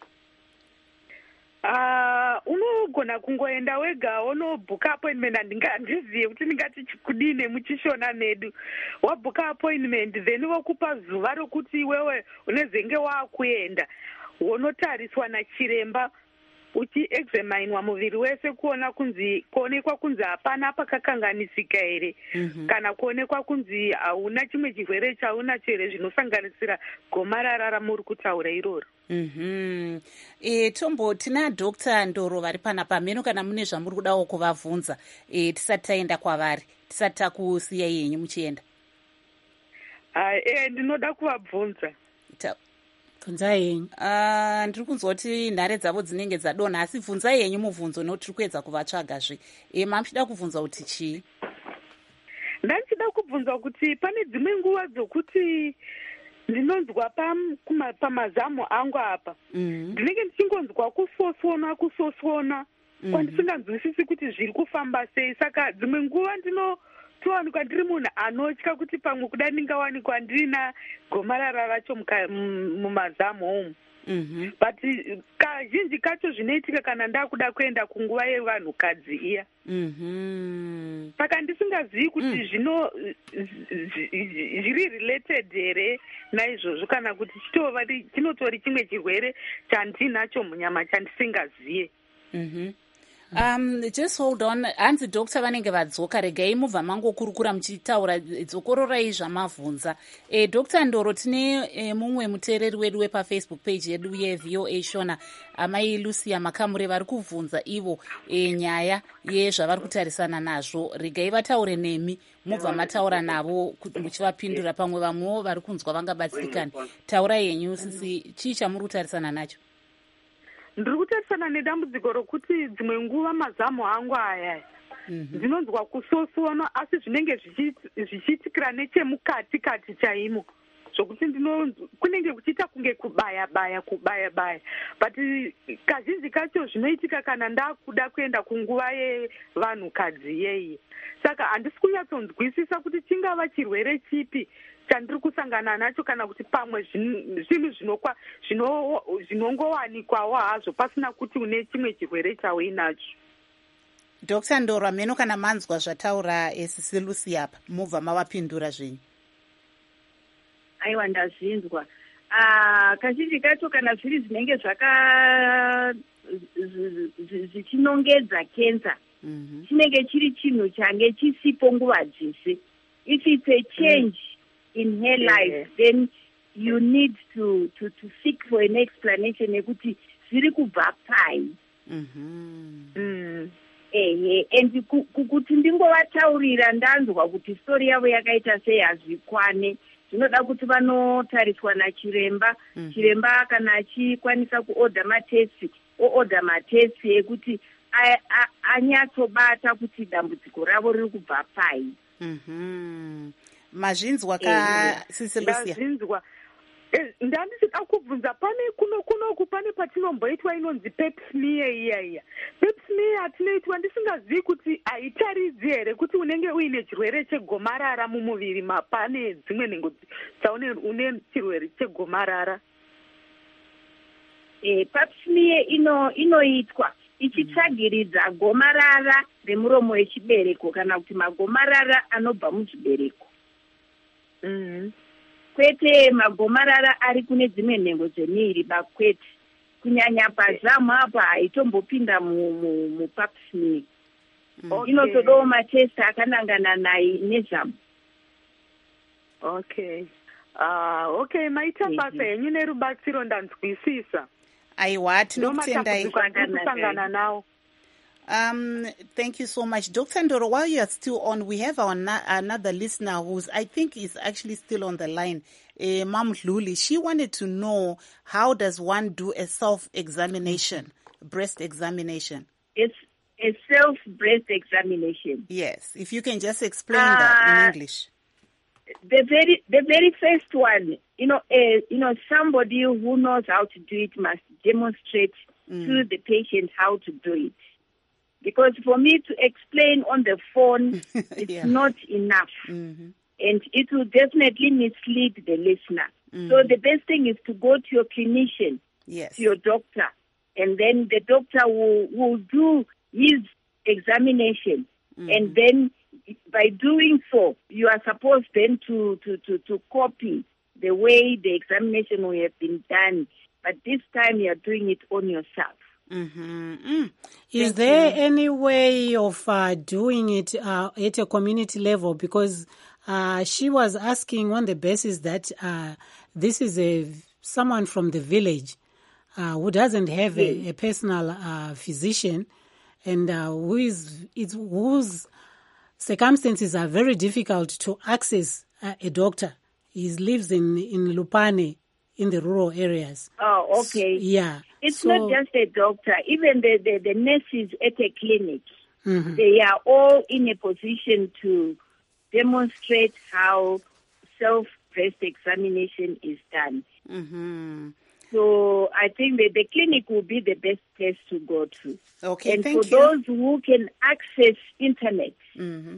Uh, unogona kungoenda wega unobhuka appointment. Handingazive kuti ndingati kudini muchishona medu. Wabhuka appointment then vokupa zuva rokuti iwewe unezenge waakuenda unotariswa nachiremba uchiexaminwa muviri wese kuona kunzi kuonekwa kunzi hapana pakakanganisika here, mm-hmm. kana kuonekwa kunzi hauna chimwe chirwere chaunacho here zvinosanganisira gomarara ramuri kutaura iroro. Mm-hmm. E, Tombo, tina Doctor Ndoro vari panapa meno kana mune zvamuri kudawo kuvabvunza e, tisati taenda kwavari, tisati takusiyai yenyu muchienda. Uh, e, ndinoda kuvabvunza. Bvunzai yenyu. Uh, ndiri kunzwa kuti nhare dzavo dzinenge dzadonha, asi bvunzai yenyu mubvunzo nekuti tiri kuedza kuvatsvagazve. E, mamuchida kubvunza kuti chii? Ndanchida kubvunza kuti pane dzimwe nguva dzokuti ndinonzwa pamazamu angu apa, ndinenge mm-hmm. ndichingonzwa kusosona kusosona mm-hmm. kwandisinganzwisisi kuti zviri kufamba sei. Saka dzimwe nguva ndinotowanikwa ndiri munhu anotya kuti pamwe kuda ndingawanikwa ndirina gomarara racho mumazamu omu. Mm-hmm. But kazhinji kacho zvinoitika kana ndakuda kuenda kunguva yevanhukadzi iya. Mm-hmm. Saka ndisingazivi kuti mm. zvino zviri related here naizvozvo kana kuti chitova chinotori chimwe chirwere chandinacho munyama chandisingazive. Mm-hmm. Um, just hold on. Hanzi Doctor vanenge vadzoka, regai mubva mangokurukura muchitaura, dzokororai zvamabvunza. E, Doctor Ndoro, tine e, mumwe muteereri wedu wepafacebook page yedu yeV O A Shona, amai Lucia Makamure, vari kubvunza ivo e, nyaya yezvavari kutarisana nazvo. Regai vataure nemi, mubva mataura navo muchivapindura, pamwe vamwewo vari kunzwa vangabatsirikani. Taurai yenyu, sisi chii chamuri kutarisana nacho? Ndiri kutarisana nedambudziko rokuti dzimwe nguva mazamu angu aya ndinonzwa mm-hmm. kusosona, asi zvinenge zvichiitikira nechemukati kati chaimo, zvokuti kunenge kuchiita kunge kubaya baya kubaya baya, but kazhinji kacho zvinoitika kana ndakuda kuenda kunguva yevanhukadzi yeye. Saka handisi kunyatsonzwisisa kuti chingava chirwere chipi chandiri kusangana nacho, kana kuti pamwe zvinhu zvinongowanikwawo hazvo pasina kuti une chimwe chirwere chauinacho. Doctor Ndoro, meno kana manzwa zvataura esisi Lucia apa, mubva mavapindura zvenyu? Aiwa, ndazvinzwa. Uh, kazhinji kacho kana zviri zvinenge zvaka zvichinongedza kensa, mm-hmm. chinenge chiri chinhu change chisipo nguva dzese. If it's a change mm. in her yeah. life, then you need to, to, to seek for an explanation ekuti zviri kubva pai. Mm-hmm. Mm. Ehe, and kuti ndingovataurira ndanzwa kuti story yavo yakaita sei hazvikwane. Zvinoda kuti vanotariswa nachiremba. Mm-hmm. Chiremba kana achikwanisa kuorder matesti, oorder matesti ekuti anyatsobata kuti dambudziko ravo riri kubva pai. Mhm. Mazvinzwa ka Sisi Lucia? Mazvinzwa. Ndandichida kubvunza pane kuno kuno pane pane patinomboitwa inonzi pap smear iya iya. Pap smear tinoitwa ndisingazivi kuti haitaridzi here kuti unenge uine chirwere chegomarara mumuviri mapane dzimwe nhengo dzaune une chirwere chegomarara. Eh, pap smear ino inoitwa ichitsvagiridza gomarara remuromo wechibereko kana kuti magomarara anobva muchibereko. Mm-hmm. Kwete magomarara ari kune dzimwe nhengo dzemiri bakwete. Kunyanya pazamu apa haitombopinda mupap smear. Okay. Inotodawo matest akanangana naye nezamu. Okay. Ah, uh, okay, maita basa yenyu nerubatsiro ndanzwisisa. Aiwa, tinokutendai. Kusangana nawo. Um, thank you so much. Doctor Ndoro, while you are still on, we have our na- another listener who's, I think is actually still on the line, uh, Mam Luli. She wanted to know, how does one do a self-examination, breast examination? It's a self-breast examination. Yes, if you can just explain uh, that in English. The very, the very first one, you know, uh, you know, somebody who knows how to do it must demonstrate mm. to the patient how to do it. Because for me to explain on the phone, it's yeah. not enough. Mm-hmm. And it will definitely mislead the listener. Mm-hmm. So the best thing is to go to your clinician, yes. to your doctor, and then the doctor will, will do his examination. Mm-hmm. And then by doing so, you are supposed then to, to, to, to copy the way the examination will have been done. But this time you are doing it on yourself. Mm-hmm. Mm. Is Thank there you. any way of uh, doing it uh, at a community level? Because uh, she was asking on the basis that uh, this is a someone from the village uh, who doesn't have yes. a, a personal uh, physician, and uh, who is it's, whose circumstances are very difficult to access uh, a doctor. He lives in in Lupane, in the rural areas. Oh, okay. So, yeah. It's so, not just a doctor. Even the, the, the nurses at a clinic, mm-hmm. they are all in a position to demonstrate how self-breast examination is done. Mm-hmm. So I think that the clinic will be the best place to go to. Okay, and thank for you. those who can access internet, mm-hmm.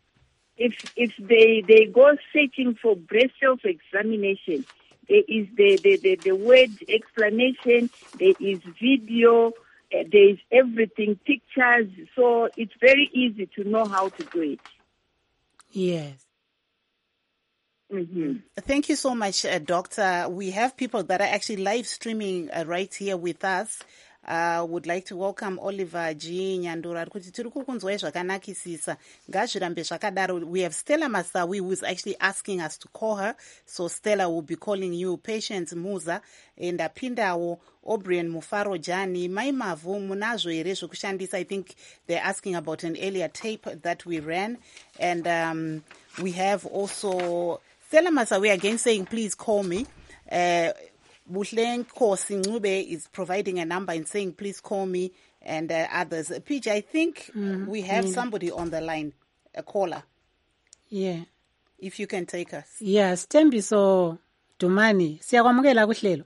if if they, they go searching for breast self-examination, there is the, the, the, the word explanation, there is video, uh, there is everything, pictures. So it's very easy to know how to do it. Yes. Mm-hmm. Thank you so much, uh, Doctor. We have people that are actually live streaming uh, right here with us. Uh, would like to welcome Oliver G. Nyandura. Kuti tiri kukunzwai zvakanakisisa. Ngazvirambe zvakadaro. We have Stella Masawi who is actually asking us to call her. So Stella will be calling you. Patience Muza. And Pindawo, O'Brien Mufaro Jani. Maimavu munazvo here zvokushandisa. I think they're asking about an earlier tape that we ran. And um, we have also Stella Masawi again saying, please call me. Uh, Buhlenko Singube is providing a number and saying, please call me, and uh, others. P J, I think mm, we have yeah. somebody on the line, a caller. Yeah. If you can take us. Yes, Tembiso Dumani. Siyakwamukela kuhlelo.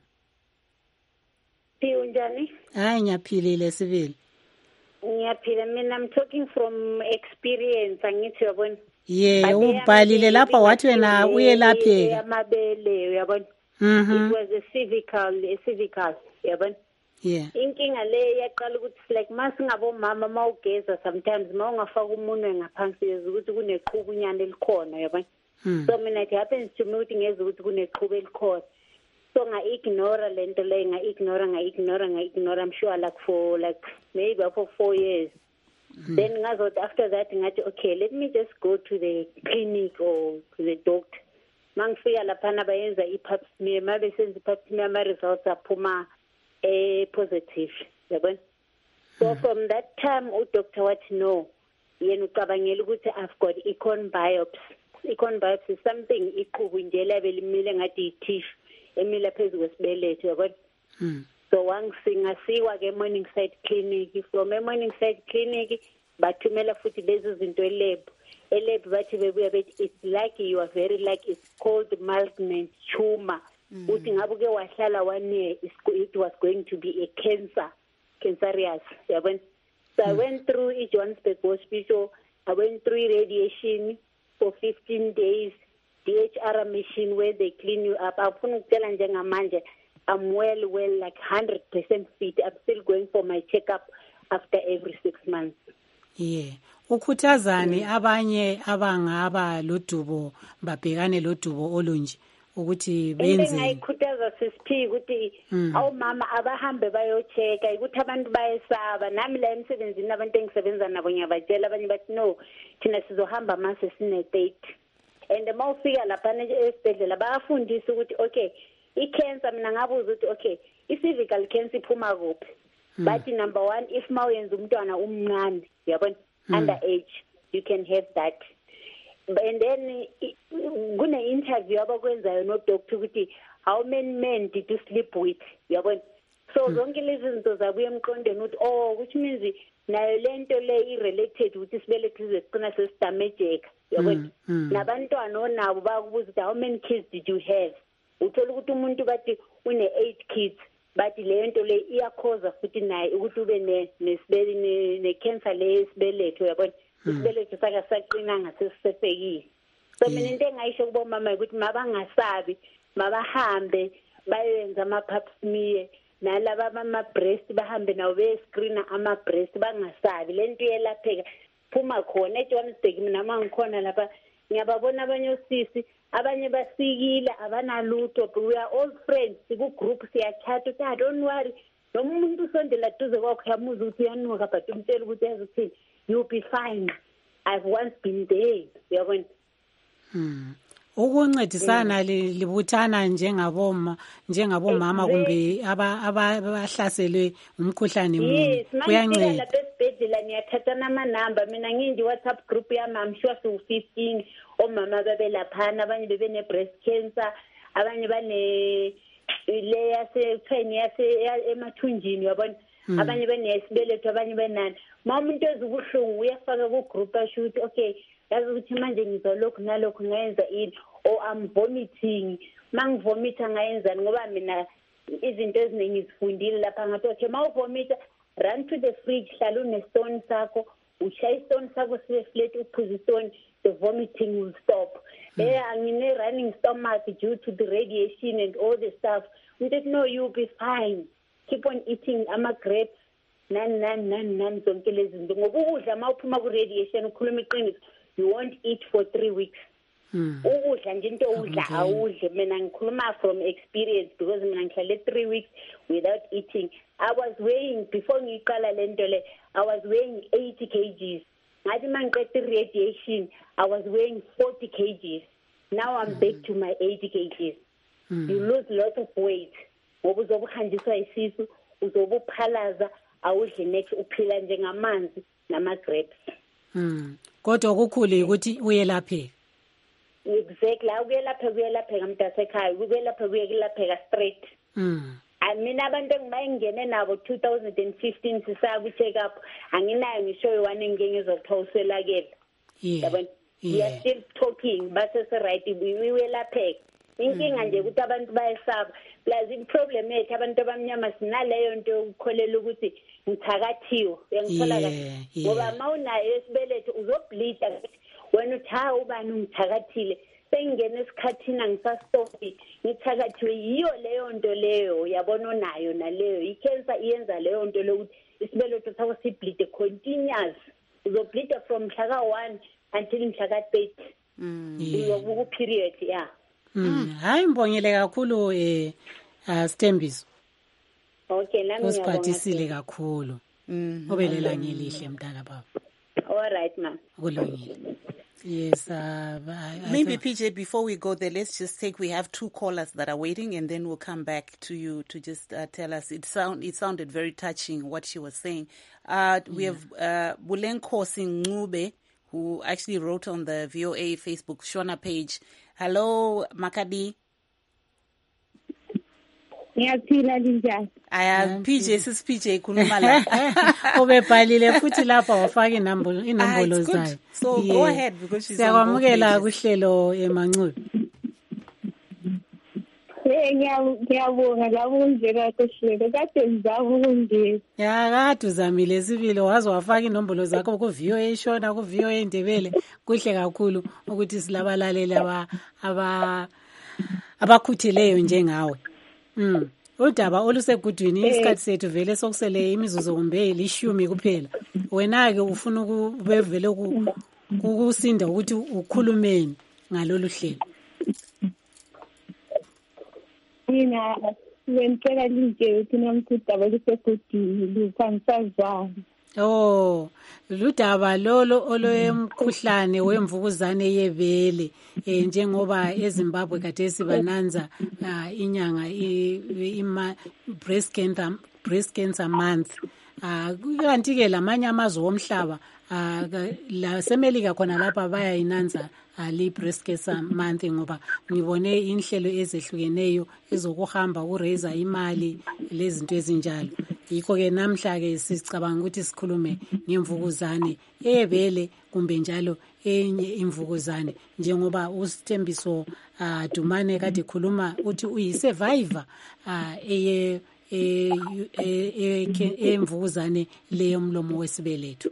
Unjani? Hayi ngiyaphilile sibili. Ngiyaphila mina, I'm talking from experience angithi yabona. Yeah, ubhalile lapha wathi wena uyelapheka. Amabele uyabona. Mm-hmm. It was a cervical, a cervical, yabona. Yeah. Inkinga le yaqala ukuthi like masingabomama mawugeza sometimes mawungafaka umunwe ngaphansi yeza ukuthi kuneqhubunyana elikhona yabona. So mina it happens to me ukuthi ngeza ukuthi kuneqhubu elikhona. So nga-ignore lento le, nga-ignore, nga-ignore, nga-ignore, I'm sure like for like maybe for four years. Mm-hmm. Then ngazothi after that ngathi okay, let me just go to the clinic or to the doctor. Mangifika laphana bayenza i-pap smear, mabe senza i-pap smear, ama-results aphuma eh, positive, yabona. So mm-hmm. from that time, udoctor wathi no, yena ucabangela ukuthi I've got econ biopsy. Econ biopsy is something iqhubu nje labe limile ngathi i-tissue emila phezu kwesibeletho, yabona. Mm. So wangisiwa ke Morningside Clinic, from a Morningside Clinic bathumela futhi lezi zinto elab. Elab bathi bebuya bethi it's like you are very like it's called malignant tumor. uthi ngabe ke wahlala one year it was going to be a cancer cancerous yabona. So I went through i Johannesburg Hospital. I went through radiation for fifteen days, D H R machine where they clean you up. Afuna ukutshela njengamanje I'm well well like one hundred percent fit. I'm still going for my checkup after every six months. Yeah. Ukhuthazani abanye abangaba lodubo babhekane lodubo olunje ukuthi benze. Into engayikhuthaza sisiphi ukuthi awumama abahambe bayocheka ukuthi abantu bayesaba. Nami la emsebenzini abantu engisebenza nabo ngiyabatshela abanye bathi no thina sizohamba mase sine date. And mawufika lapha esibhedlela bayafundisa ukuthi okay i-cancer mina ngabuza ukuthi okay i-cervical cancer iphuma kuphi. But number one if mawuyenza umntwana umncane yabona underage you can have that. And then kune interview abakwenzayo no doctor ukuthi how many men did you sleep with yabona. So zonke lezi zinto zabuye emqondweni ukuthi oh which means nayo lento le i-related ukuthi sibelethe sizoqina sesidamageka yabona. Nabantwana onabo bakubuza ukuthi how many kids did you have. Uthola ukuthi umuntu bathi une eight kids but le nto le iyakhoza futhi naye ukuthi ube ne nesibele ne cancer le isibeletho yabona. Isibeletho saka saqina ngasesifekile. So mina into engayisho kubo mama ukuthi mabangasabi mabahambe bayenza ama pap smear nalaba ama breast bahambe nawo be screen ama breast bangasabi lento yelapheka phuma khona eJohannesburg mina mangikhona lapha ngiyababona abanye osisi abanye basikile abanalutho we are all friends ku group siyachat ukuthi don't worry nomuntu usondela duze kwakho yamuza ukuthi uyanuka but umtshela ukuthi yazi you'll be fine. I've once been there yabona. Hmm. Ukuncedisana libuthana njengaboma njengabomama kumbe abahlaselwe umkhuhlane munye kuyanceda. Lapha esibhedlela niyathathana amanamba mina ngingi WhatsApp group yami I'm sure so fifteen omama bebelaphana abanye bebe ne breast cancer abanye bane le yase pheni yase emathunjini yabona. Abanye benesibeletho abanye benani mawumuntu ezibuhlungu uyafaka ku group asho ukuthi okay yazi ukuthi manje ngizolokhu nalokhu ngayenza ini or I'm vomiting mangivomita ngayenzani ngoba mina izinto eziningi ngizifundile lapha ngathi okay mawuvomita run to the fridge hlala une stone sakho ushaya stone sakho sibe flat uphuza stone the vomiting will stop. Eh angine running stomach due to the radiation and all the stuff. We didn't know you'll be fine. Keep on eating ama grapes nan nan nan nan zonke lezi zinto ngoba ukudla mawuphuma ku radiation ukhuluma iqiniso you won't eat for three weeks. Ukudla nje into udla awudle mina ngikhuluma from experience because mina ngihlale three weeks without eating. I was weighing before ngiqala lento le I was weighing eighty kilograms. Ngathi mangiqeda radiation I was weighing forty kilograms. Now I'm back to my eighty kilograms. You lose a lot of weight. Ngoba uzobuhanjiswa isisu uzobuphalaza awudle next uphila njengamanzi nama grapes. Mm. Kodwa okukhulu ukuthi uyelapheka. Exactly. Ukuyelapheka kuyelapheka mntasekhaya ukuyelapheka kuyelapheka straight. Mm. Mina abantu engibayingene nabo two thousand fifteen sisaya ku check up anginayo ngisho one engenge zokuthawuselakela. Yabona. We are still talking base se right uyelapheka. Inkinga nje ukuthi abantu bayesaba plus in problem ethu abantu abamnyama sinaleyo nto ukukholela ukuthi ngithakathiwe uyangithola kahle ngoba mawunayo esibeletho uzobleeda wena uthi ha ubani ngithakathile sengene esikhathini angisastopi ngithakathiwe yiyo leyo nto leyo yabona nayo naleyo icancer iyenza leyo nto lokuthi isibeletho sakho sibleed continuous uzobleeda from mhla one until mhla thirty mm uyobuku period yeah. Mm. Hayi mbongele kakhulu eh Sithembiso. Okay nami ngiyabonga. Usiphathisile kakhulu. Mhm. Obelela ngelihle mntaka baba. All right ma. Kulungile. Yes, uh, maybe P J, before we go there, let's just take, we have two callers that are waiting and then we'll come back to you to just uh, tell us. It sound it sounded very touching what she was saying. Uh, we yeah. have uh, Bulenkosi Ncube, who actually wrote on the V O A Facebook Shona page. Hello, Makadi. Ngiyaphila linjani? Aya P J sis P J khuluma la. Obebhalile futhi lapha wafaka inombolo inombolo zayo. So yeah. Go ahead because she's siyakwamukela kuhlelo eMancube. Eh ngiyabonga labo kunjena kohlelo kade ngizama ukungena. Ya kade uzamile sibili waze wafaka inombolo zakho ku V O A Shona ku V O A Ndebele kuhle kakhulu ukuthi silabalaleli aba aba abakhutheleyo njengawe. Mm. Udaba olusegudwini isikhathi sethu vele sokusele imizuzu kumbe lishumi kuphela. Wena ke ufuna ukubevele ukusinda ukuthi ukhulumeni ngalolu hlelo. Mina ngicela linje ukuthi namkhudaba lusegudwini lufangisazwana. Oh, ludaba lolo oloyemkhuhlane wemvukuzane yebele eh njengoba eZimbabwe kade sibananza inyanga ima breast cancer breast cancer month. Ah kanti ke lamanye amazwe omhlaba la semelika khona lapha bayayinanza ali breast cancer month ngoba ngibone inhlelo ezehlukeneyo ezokuhamba ukuraise imali lezinto ezinjalo. Yikho ke namhla ke sicabanga ukuthi sikhulume ngemvukuzane ebele kumbe njalo enye imvukuzane njengoba uSithembiso Dumane kade khuluma uthi uyisurvivor eye emvukuzane leyo mlomo wesibeletho.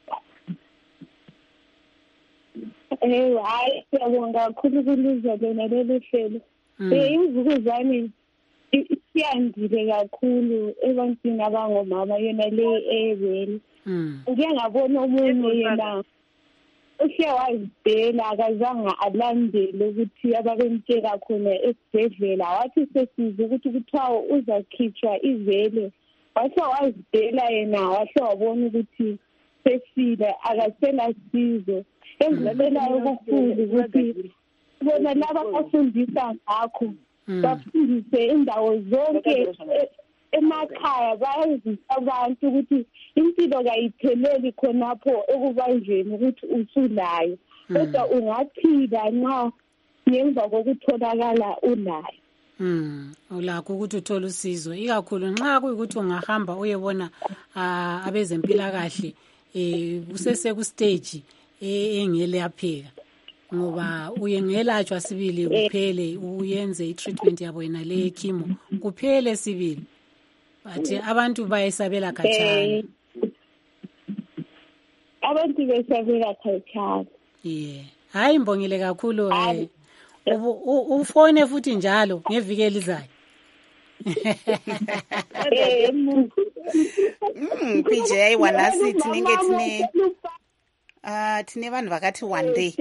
Eh hayi siyabonga kakhulu kulizwe lona lolu hlelo. Eh imvukuzane siyandile kakhulu ebantwini abangomama yena le ebele. Ngike ngabona umuntu yena uhle wazibhela akazange alandele ukuthi ababemtshela khona esibhedlela wathi sesize ukuthi kuthiwa uzakhitshwa ivele wahle wazibhela yena wahle wabona ukuthi sesile akasela sizo engilalelayo okukhulu ukuthi bona laba bafundisa ngakho bafundise indawo zonke emakhaya bayazisa abantu ukuthi impilo kayipheleli khonapho ekubanjweni ukuthi usulayo kodwa ungaphila nxa ngemva kokutholakala unayo. Mm, ulakho ukuthi uthole usizo ikakhulu nxa kuyikuthi ungahamba uyebona abezempilakahle eh usese ku stage engelapheka ngoba uyengelatshwa sibili kuphele uyenze i-treatment yabo yena le chemo kuphele sibili bathi abantu bayesabela khatshana. Abantu besabela khatshana. Yeah. Hayi mbongile kakhulu eh ufone futhi njalo ngeviki elizayo. Mm, P J wanasi tinenge tine ah tine vanhu vakati one day.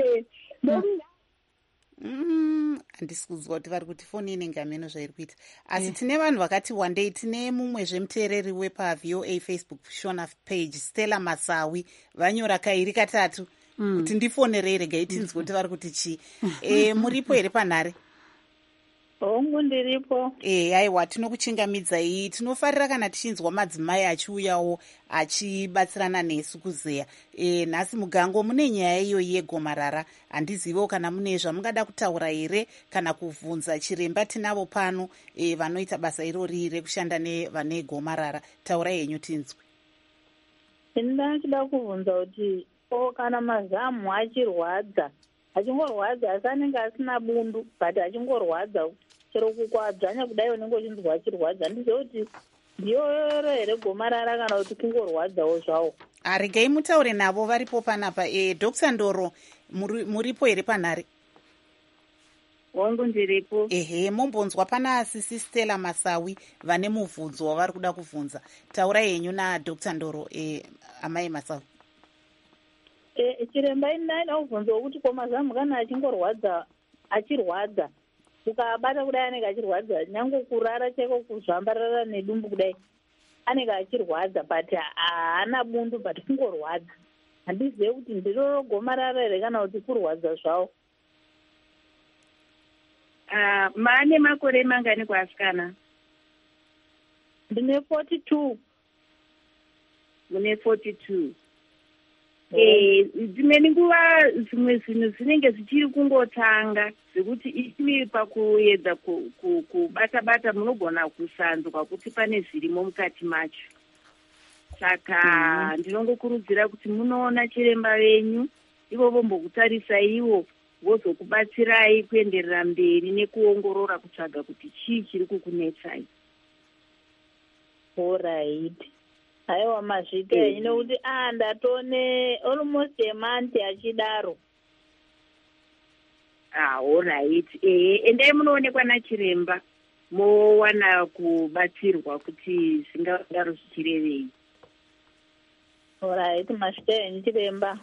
Mm, andisikuzwa kuti vari kuti foni inenge ameno zvairi kuita asi tine vanhu vakati one day tine mumwe zvemuteereri wepa V O A Facebook Shona page Stella Masawi vanyora kairi katatu kuti ndifonerei regai tinzwe kuti vari kuti chi eh muripo here panhare? Hongu ndiripo. Eh aiwa tinokuchingamidzai tinofarira kana tichinzwa madzimai achiuyawo achibatsirana nesu kuzeya. Eh nhasi mugango mune nyaya iyo yegomarara handizivo kana mune zvamungada kutaura here kana kuvhunza chiremba tinavo pano eh vanoita basa irori rekushanda nevane gomarara taurai henyu tinzwe. Ndinoda kuvhunza kuti o kana mazamu achirwadza achingorwadza asi anenge asina bundu but achingorwadza chero kukwadzanya kudai unenge uchinzwa achirwadza handizive kuti ndiyoro here gomarara kana kuti kungorwadzawo zvawo. Regai mutaure navo varipo panapa. E, Doctor Ndoro muripo here panhare? Hongu ndiripo. Ehe, mombonzwa pana Sisi Stella Masawi vane mubvunzo wavari kuda kuvhunza. Taurai henyu na Doctor Ndoro e, amai Masawi. E, chiremba inaida kuvhunza wokuti komazamu kana achingorwadza achirwadza ukabata kudai anenge achirwadza nyange kurara cheko kuzvambarara nedumbu kudai anenge achirwadza but haana bundu but kungorwadza handizive kuti ndiroro gomarara here kana kuti kurwadza zvawo. Uh, maane makore mangani kuasikana? Ndine forty two. Mune forty two. Eh, dzimweni nguva zvimwe zvinhu zvinenge zvichiri kungotanga zvekuti imi pakuedza kubata bata munogona kusanzwa kuti pane zvirimo mukati macho. Saka ndinongokurudzira kuti munoona chiremba venyu ivo vombokutarisa ivo vozokubatsirai kuenderera mberi nekuongorora kutsvaga kuti chii chiri kukunetsai. Alright. Haiwa mazvita mm. Nokuti ah ndatone almost a month achidaro. Ah, alright. Eh, endai munoonekwa nachiremba mowana kubatsirwa kuti zvingadaro zvichirevei. Alright, mazvita ndichiremba.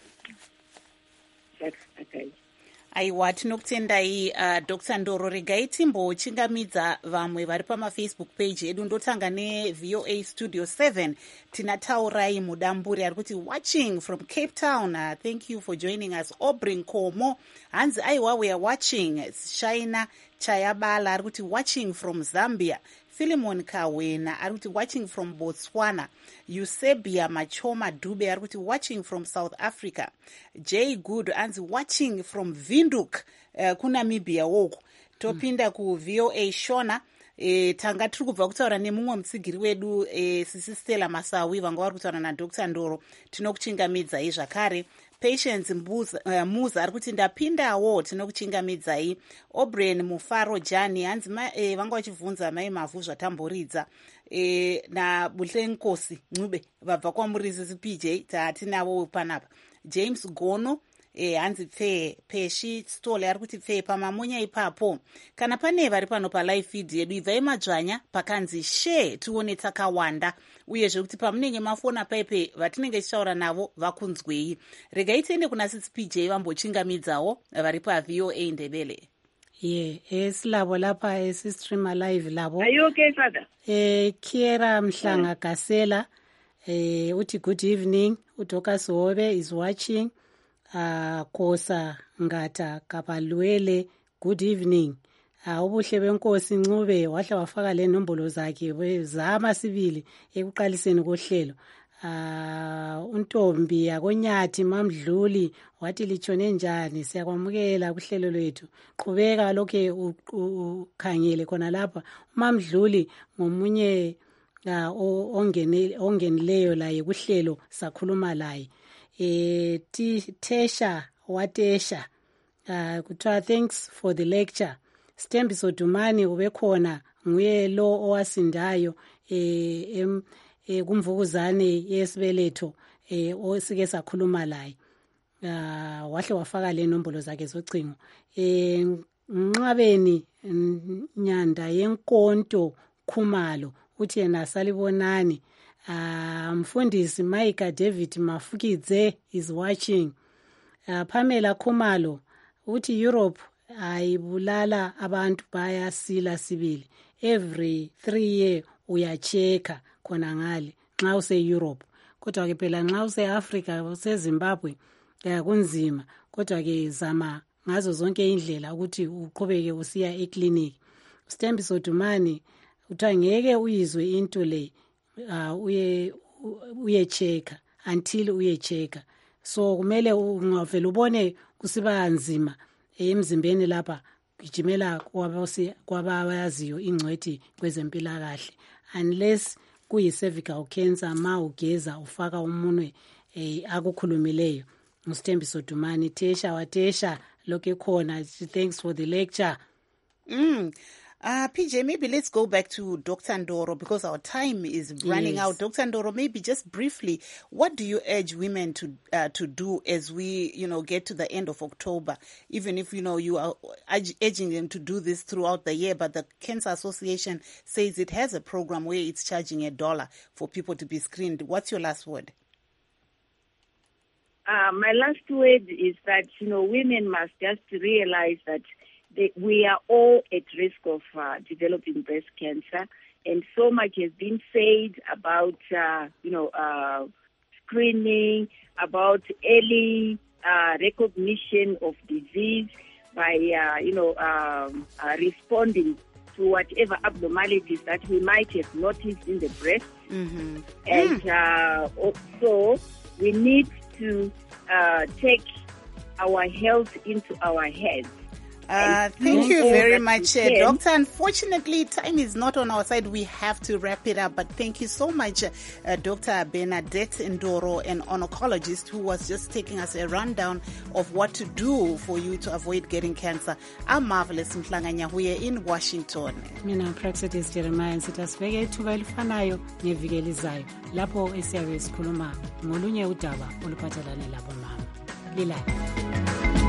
Okay. Aiwa, tinokutendai uh, Doctor Ndoro. Regai timbochingamidza vamwe vari pamafacebook page edu. Ndotanga neV O A Studio seven. Tina Taurai Mudamburi ari kuti watching from Cape Town. Uh, thank you for joining us. Obrin Komo hanzi aiwa we are watching. Shaina Chayabala ari kuti watching from Zambia. Philemon Kawena ari kuti watching from Botswana. Eusebia Machoma Dube ari kuti watching from South Africa. J Good anzi watching from Vinduk uh, kuNamibia woko. Topinda mm. ku V O A Shona. E, tanga tiri kubva kutaura nemumwe mutsigiri wedu e, Sisi Stella Masawi vanga vari kutaura naDr Ndoro. Tinokuchingamidzai zvakare. Patience Mbuza, uh, Muza ari kuti ndapindawo. Tinokuchingamidzai. O'Brien Mufaro Jani hanzi e, vanga vachibvunza mai mavhu zvatamboridza e, naBuhle Nkosi Ncube vabva kwamuri Sisi P J tatinavo panapa. James Gono E, hanzi pfe peshi stole ari kuti pfe pamamunya ipapo kana pane vari pano palive feed yedu ibvai madzvanya pakanzi share tione takawanda uyezve kuti pamunenge mafona paipe vatinenge tichaura navo vakunzwei. Regai tiende kuna Sisi P J vambochingamidzawo vari paV O A Ndebele. Ye esilabo lapha esistreama live labo. Are you okay father? Eh Kiera Mhlanga yeah. Gasela eh uthi good evening. Udokas Hobe is watching. Uh, Kosa Ngata Kapalwele, good evening. Uh, ubuhle benkosi Ncube wahla wafaka le nombolo zakhe zama sibili ekuqaliseni kohlelo. Uh, untombi yakonyathi Mamdluli wathi lichone njani, siyakwamukela kuhlelo lwethu. Qhubeka lokho ukhangele khona lapha. Mamdluli ngomunye uh, ongene ongenileyo la kuhlelo sakhuluma laye. E, Tesha Watesha uh, kuthiwa thanks for the lecture. Stembiso Dumani ubekhona nguye lo owasindayo eh em e, kumvukuzane yesibeletho eh osike sakhuluma laye. Uh, wahle wafaka le nombolo zakhe zocingo. Eh Nqabeni Nyanda yenkonto Khumalo uthi yena salibonani. Uh, Mfundisi Maika David Mafukidze is watching. Uh, Pamela Khumalo uthi Europe ayibulala abantu bayasila sibili. Every three year uyacheka khona ngale nxa use Europe. Kodwa ke phela nxa use Africa use Zimbabwe ya kunzima. Kodwa ke zama ngazo zonke indlela ukuthi uqhubeke usiya eclinic. Stembiso Dumani uthi ngeke uyizwe into le. Uh, uye uye cheka until uye cheka, so kumele ungavela ubone kusiba nzima emzimbeni lapha gijimela kwabazi kwabayaziyo ingcwethi kwezempilakahle unless kuyi cervical cancer ma ugeza ufaka umunwe eh, akukhulumileyo. Msithembiso Dumani Tesha Watesha lokho khona. Thanks for the lecture. Mm. Uh, P J, maybe let's go back to Doctor Ndoro because our time is running yes. out. Doctor Ndoro, maybe just briefly, what do you urge women to uh, to do as we, you know, get to the end of October? Even if, you know, you are urging them to do this throughout the year, but the Cancer Association says it has a program where it's charging a dollar for people to be screened. What's your last word? Uh, my last word is that, you know, women must just realize that They, we are all at risk of uh, developing breast cancer, and so much has been said about, uh, you know, uh, screening, about early uh, recognition of disease by, uh, you know, um, uh, responding to whatever abnormalities that we might have noticed in the breast. Mm-hmm. And mm. uh, also, we need to uh, take our health into our hands. Uh, thank you very much, uh, Doctor. Unfortunately, time is not on our side. We have to wrap it up. But thank you so much, uh, Doctor Bernadette Ndoro, an oncologist who was just taking us a rundown of what to do for you to avoid getting cancer. I'm Marvelous Mhlanganya. We are in Washington. Mina Praxetis Jeremiah sithi asibeke ithuba elifanayo ngeviki elizayo lapho esiyabe sikhuluma ngolunye udaba oluphathelane labo mama. Lilala.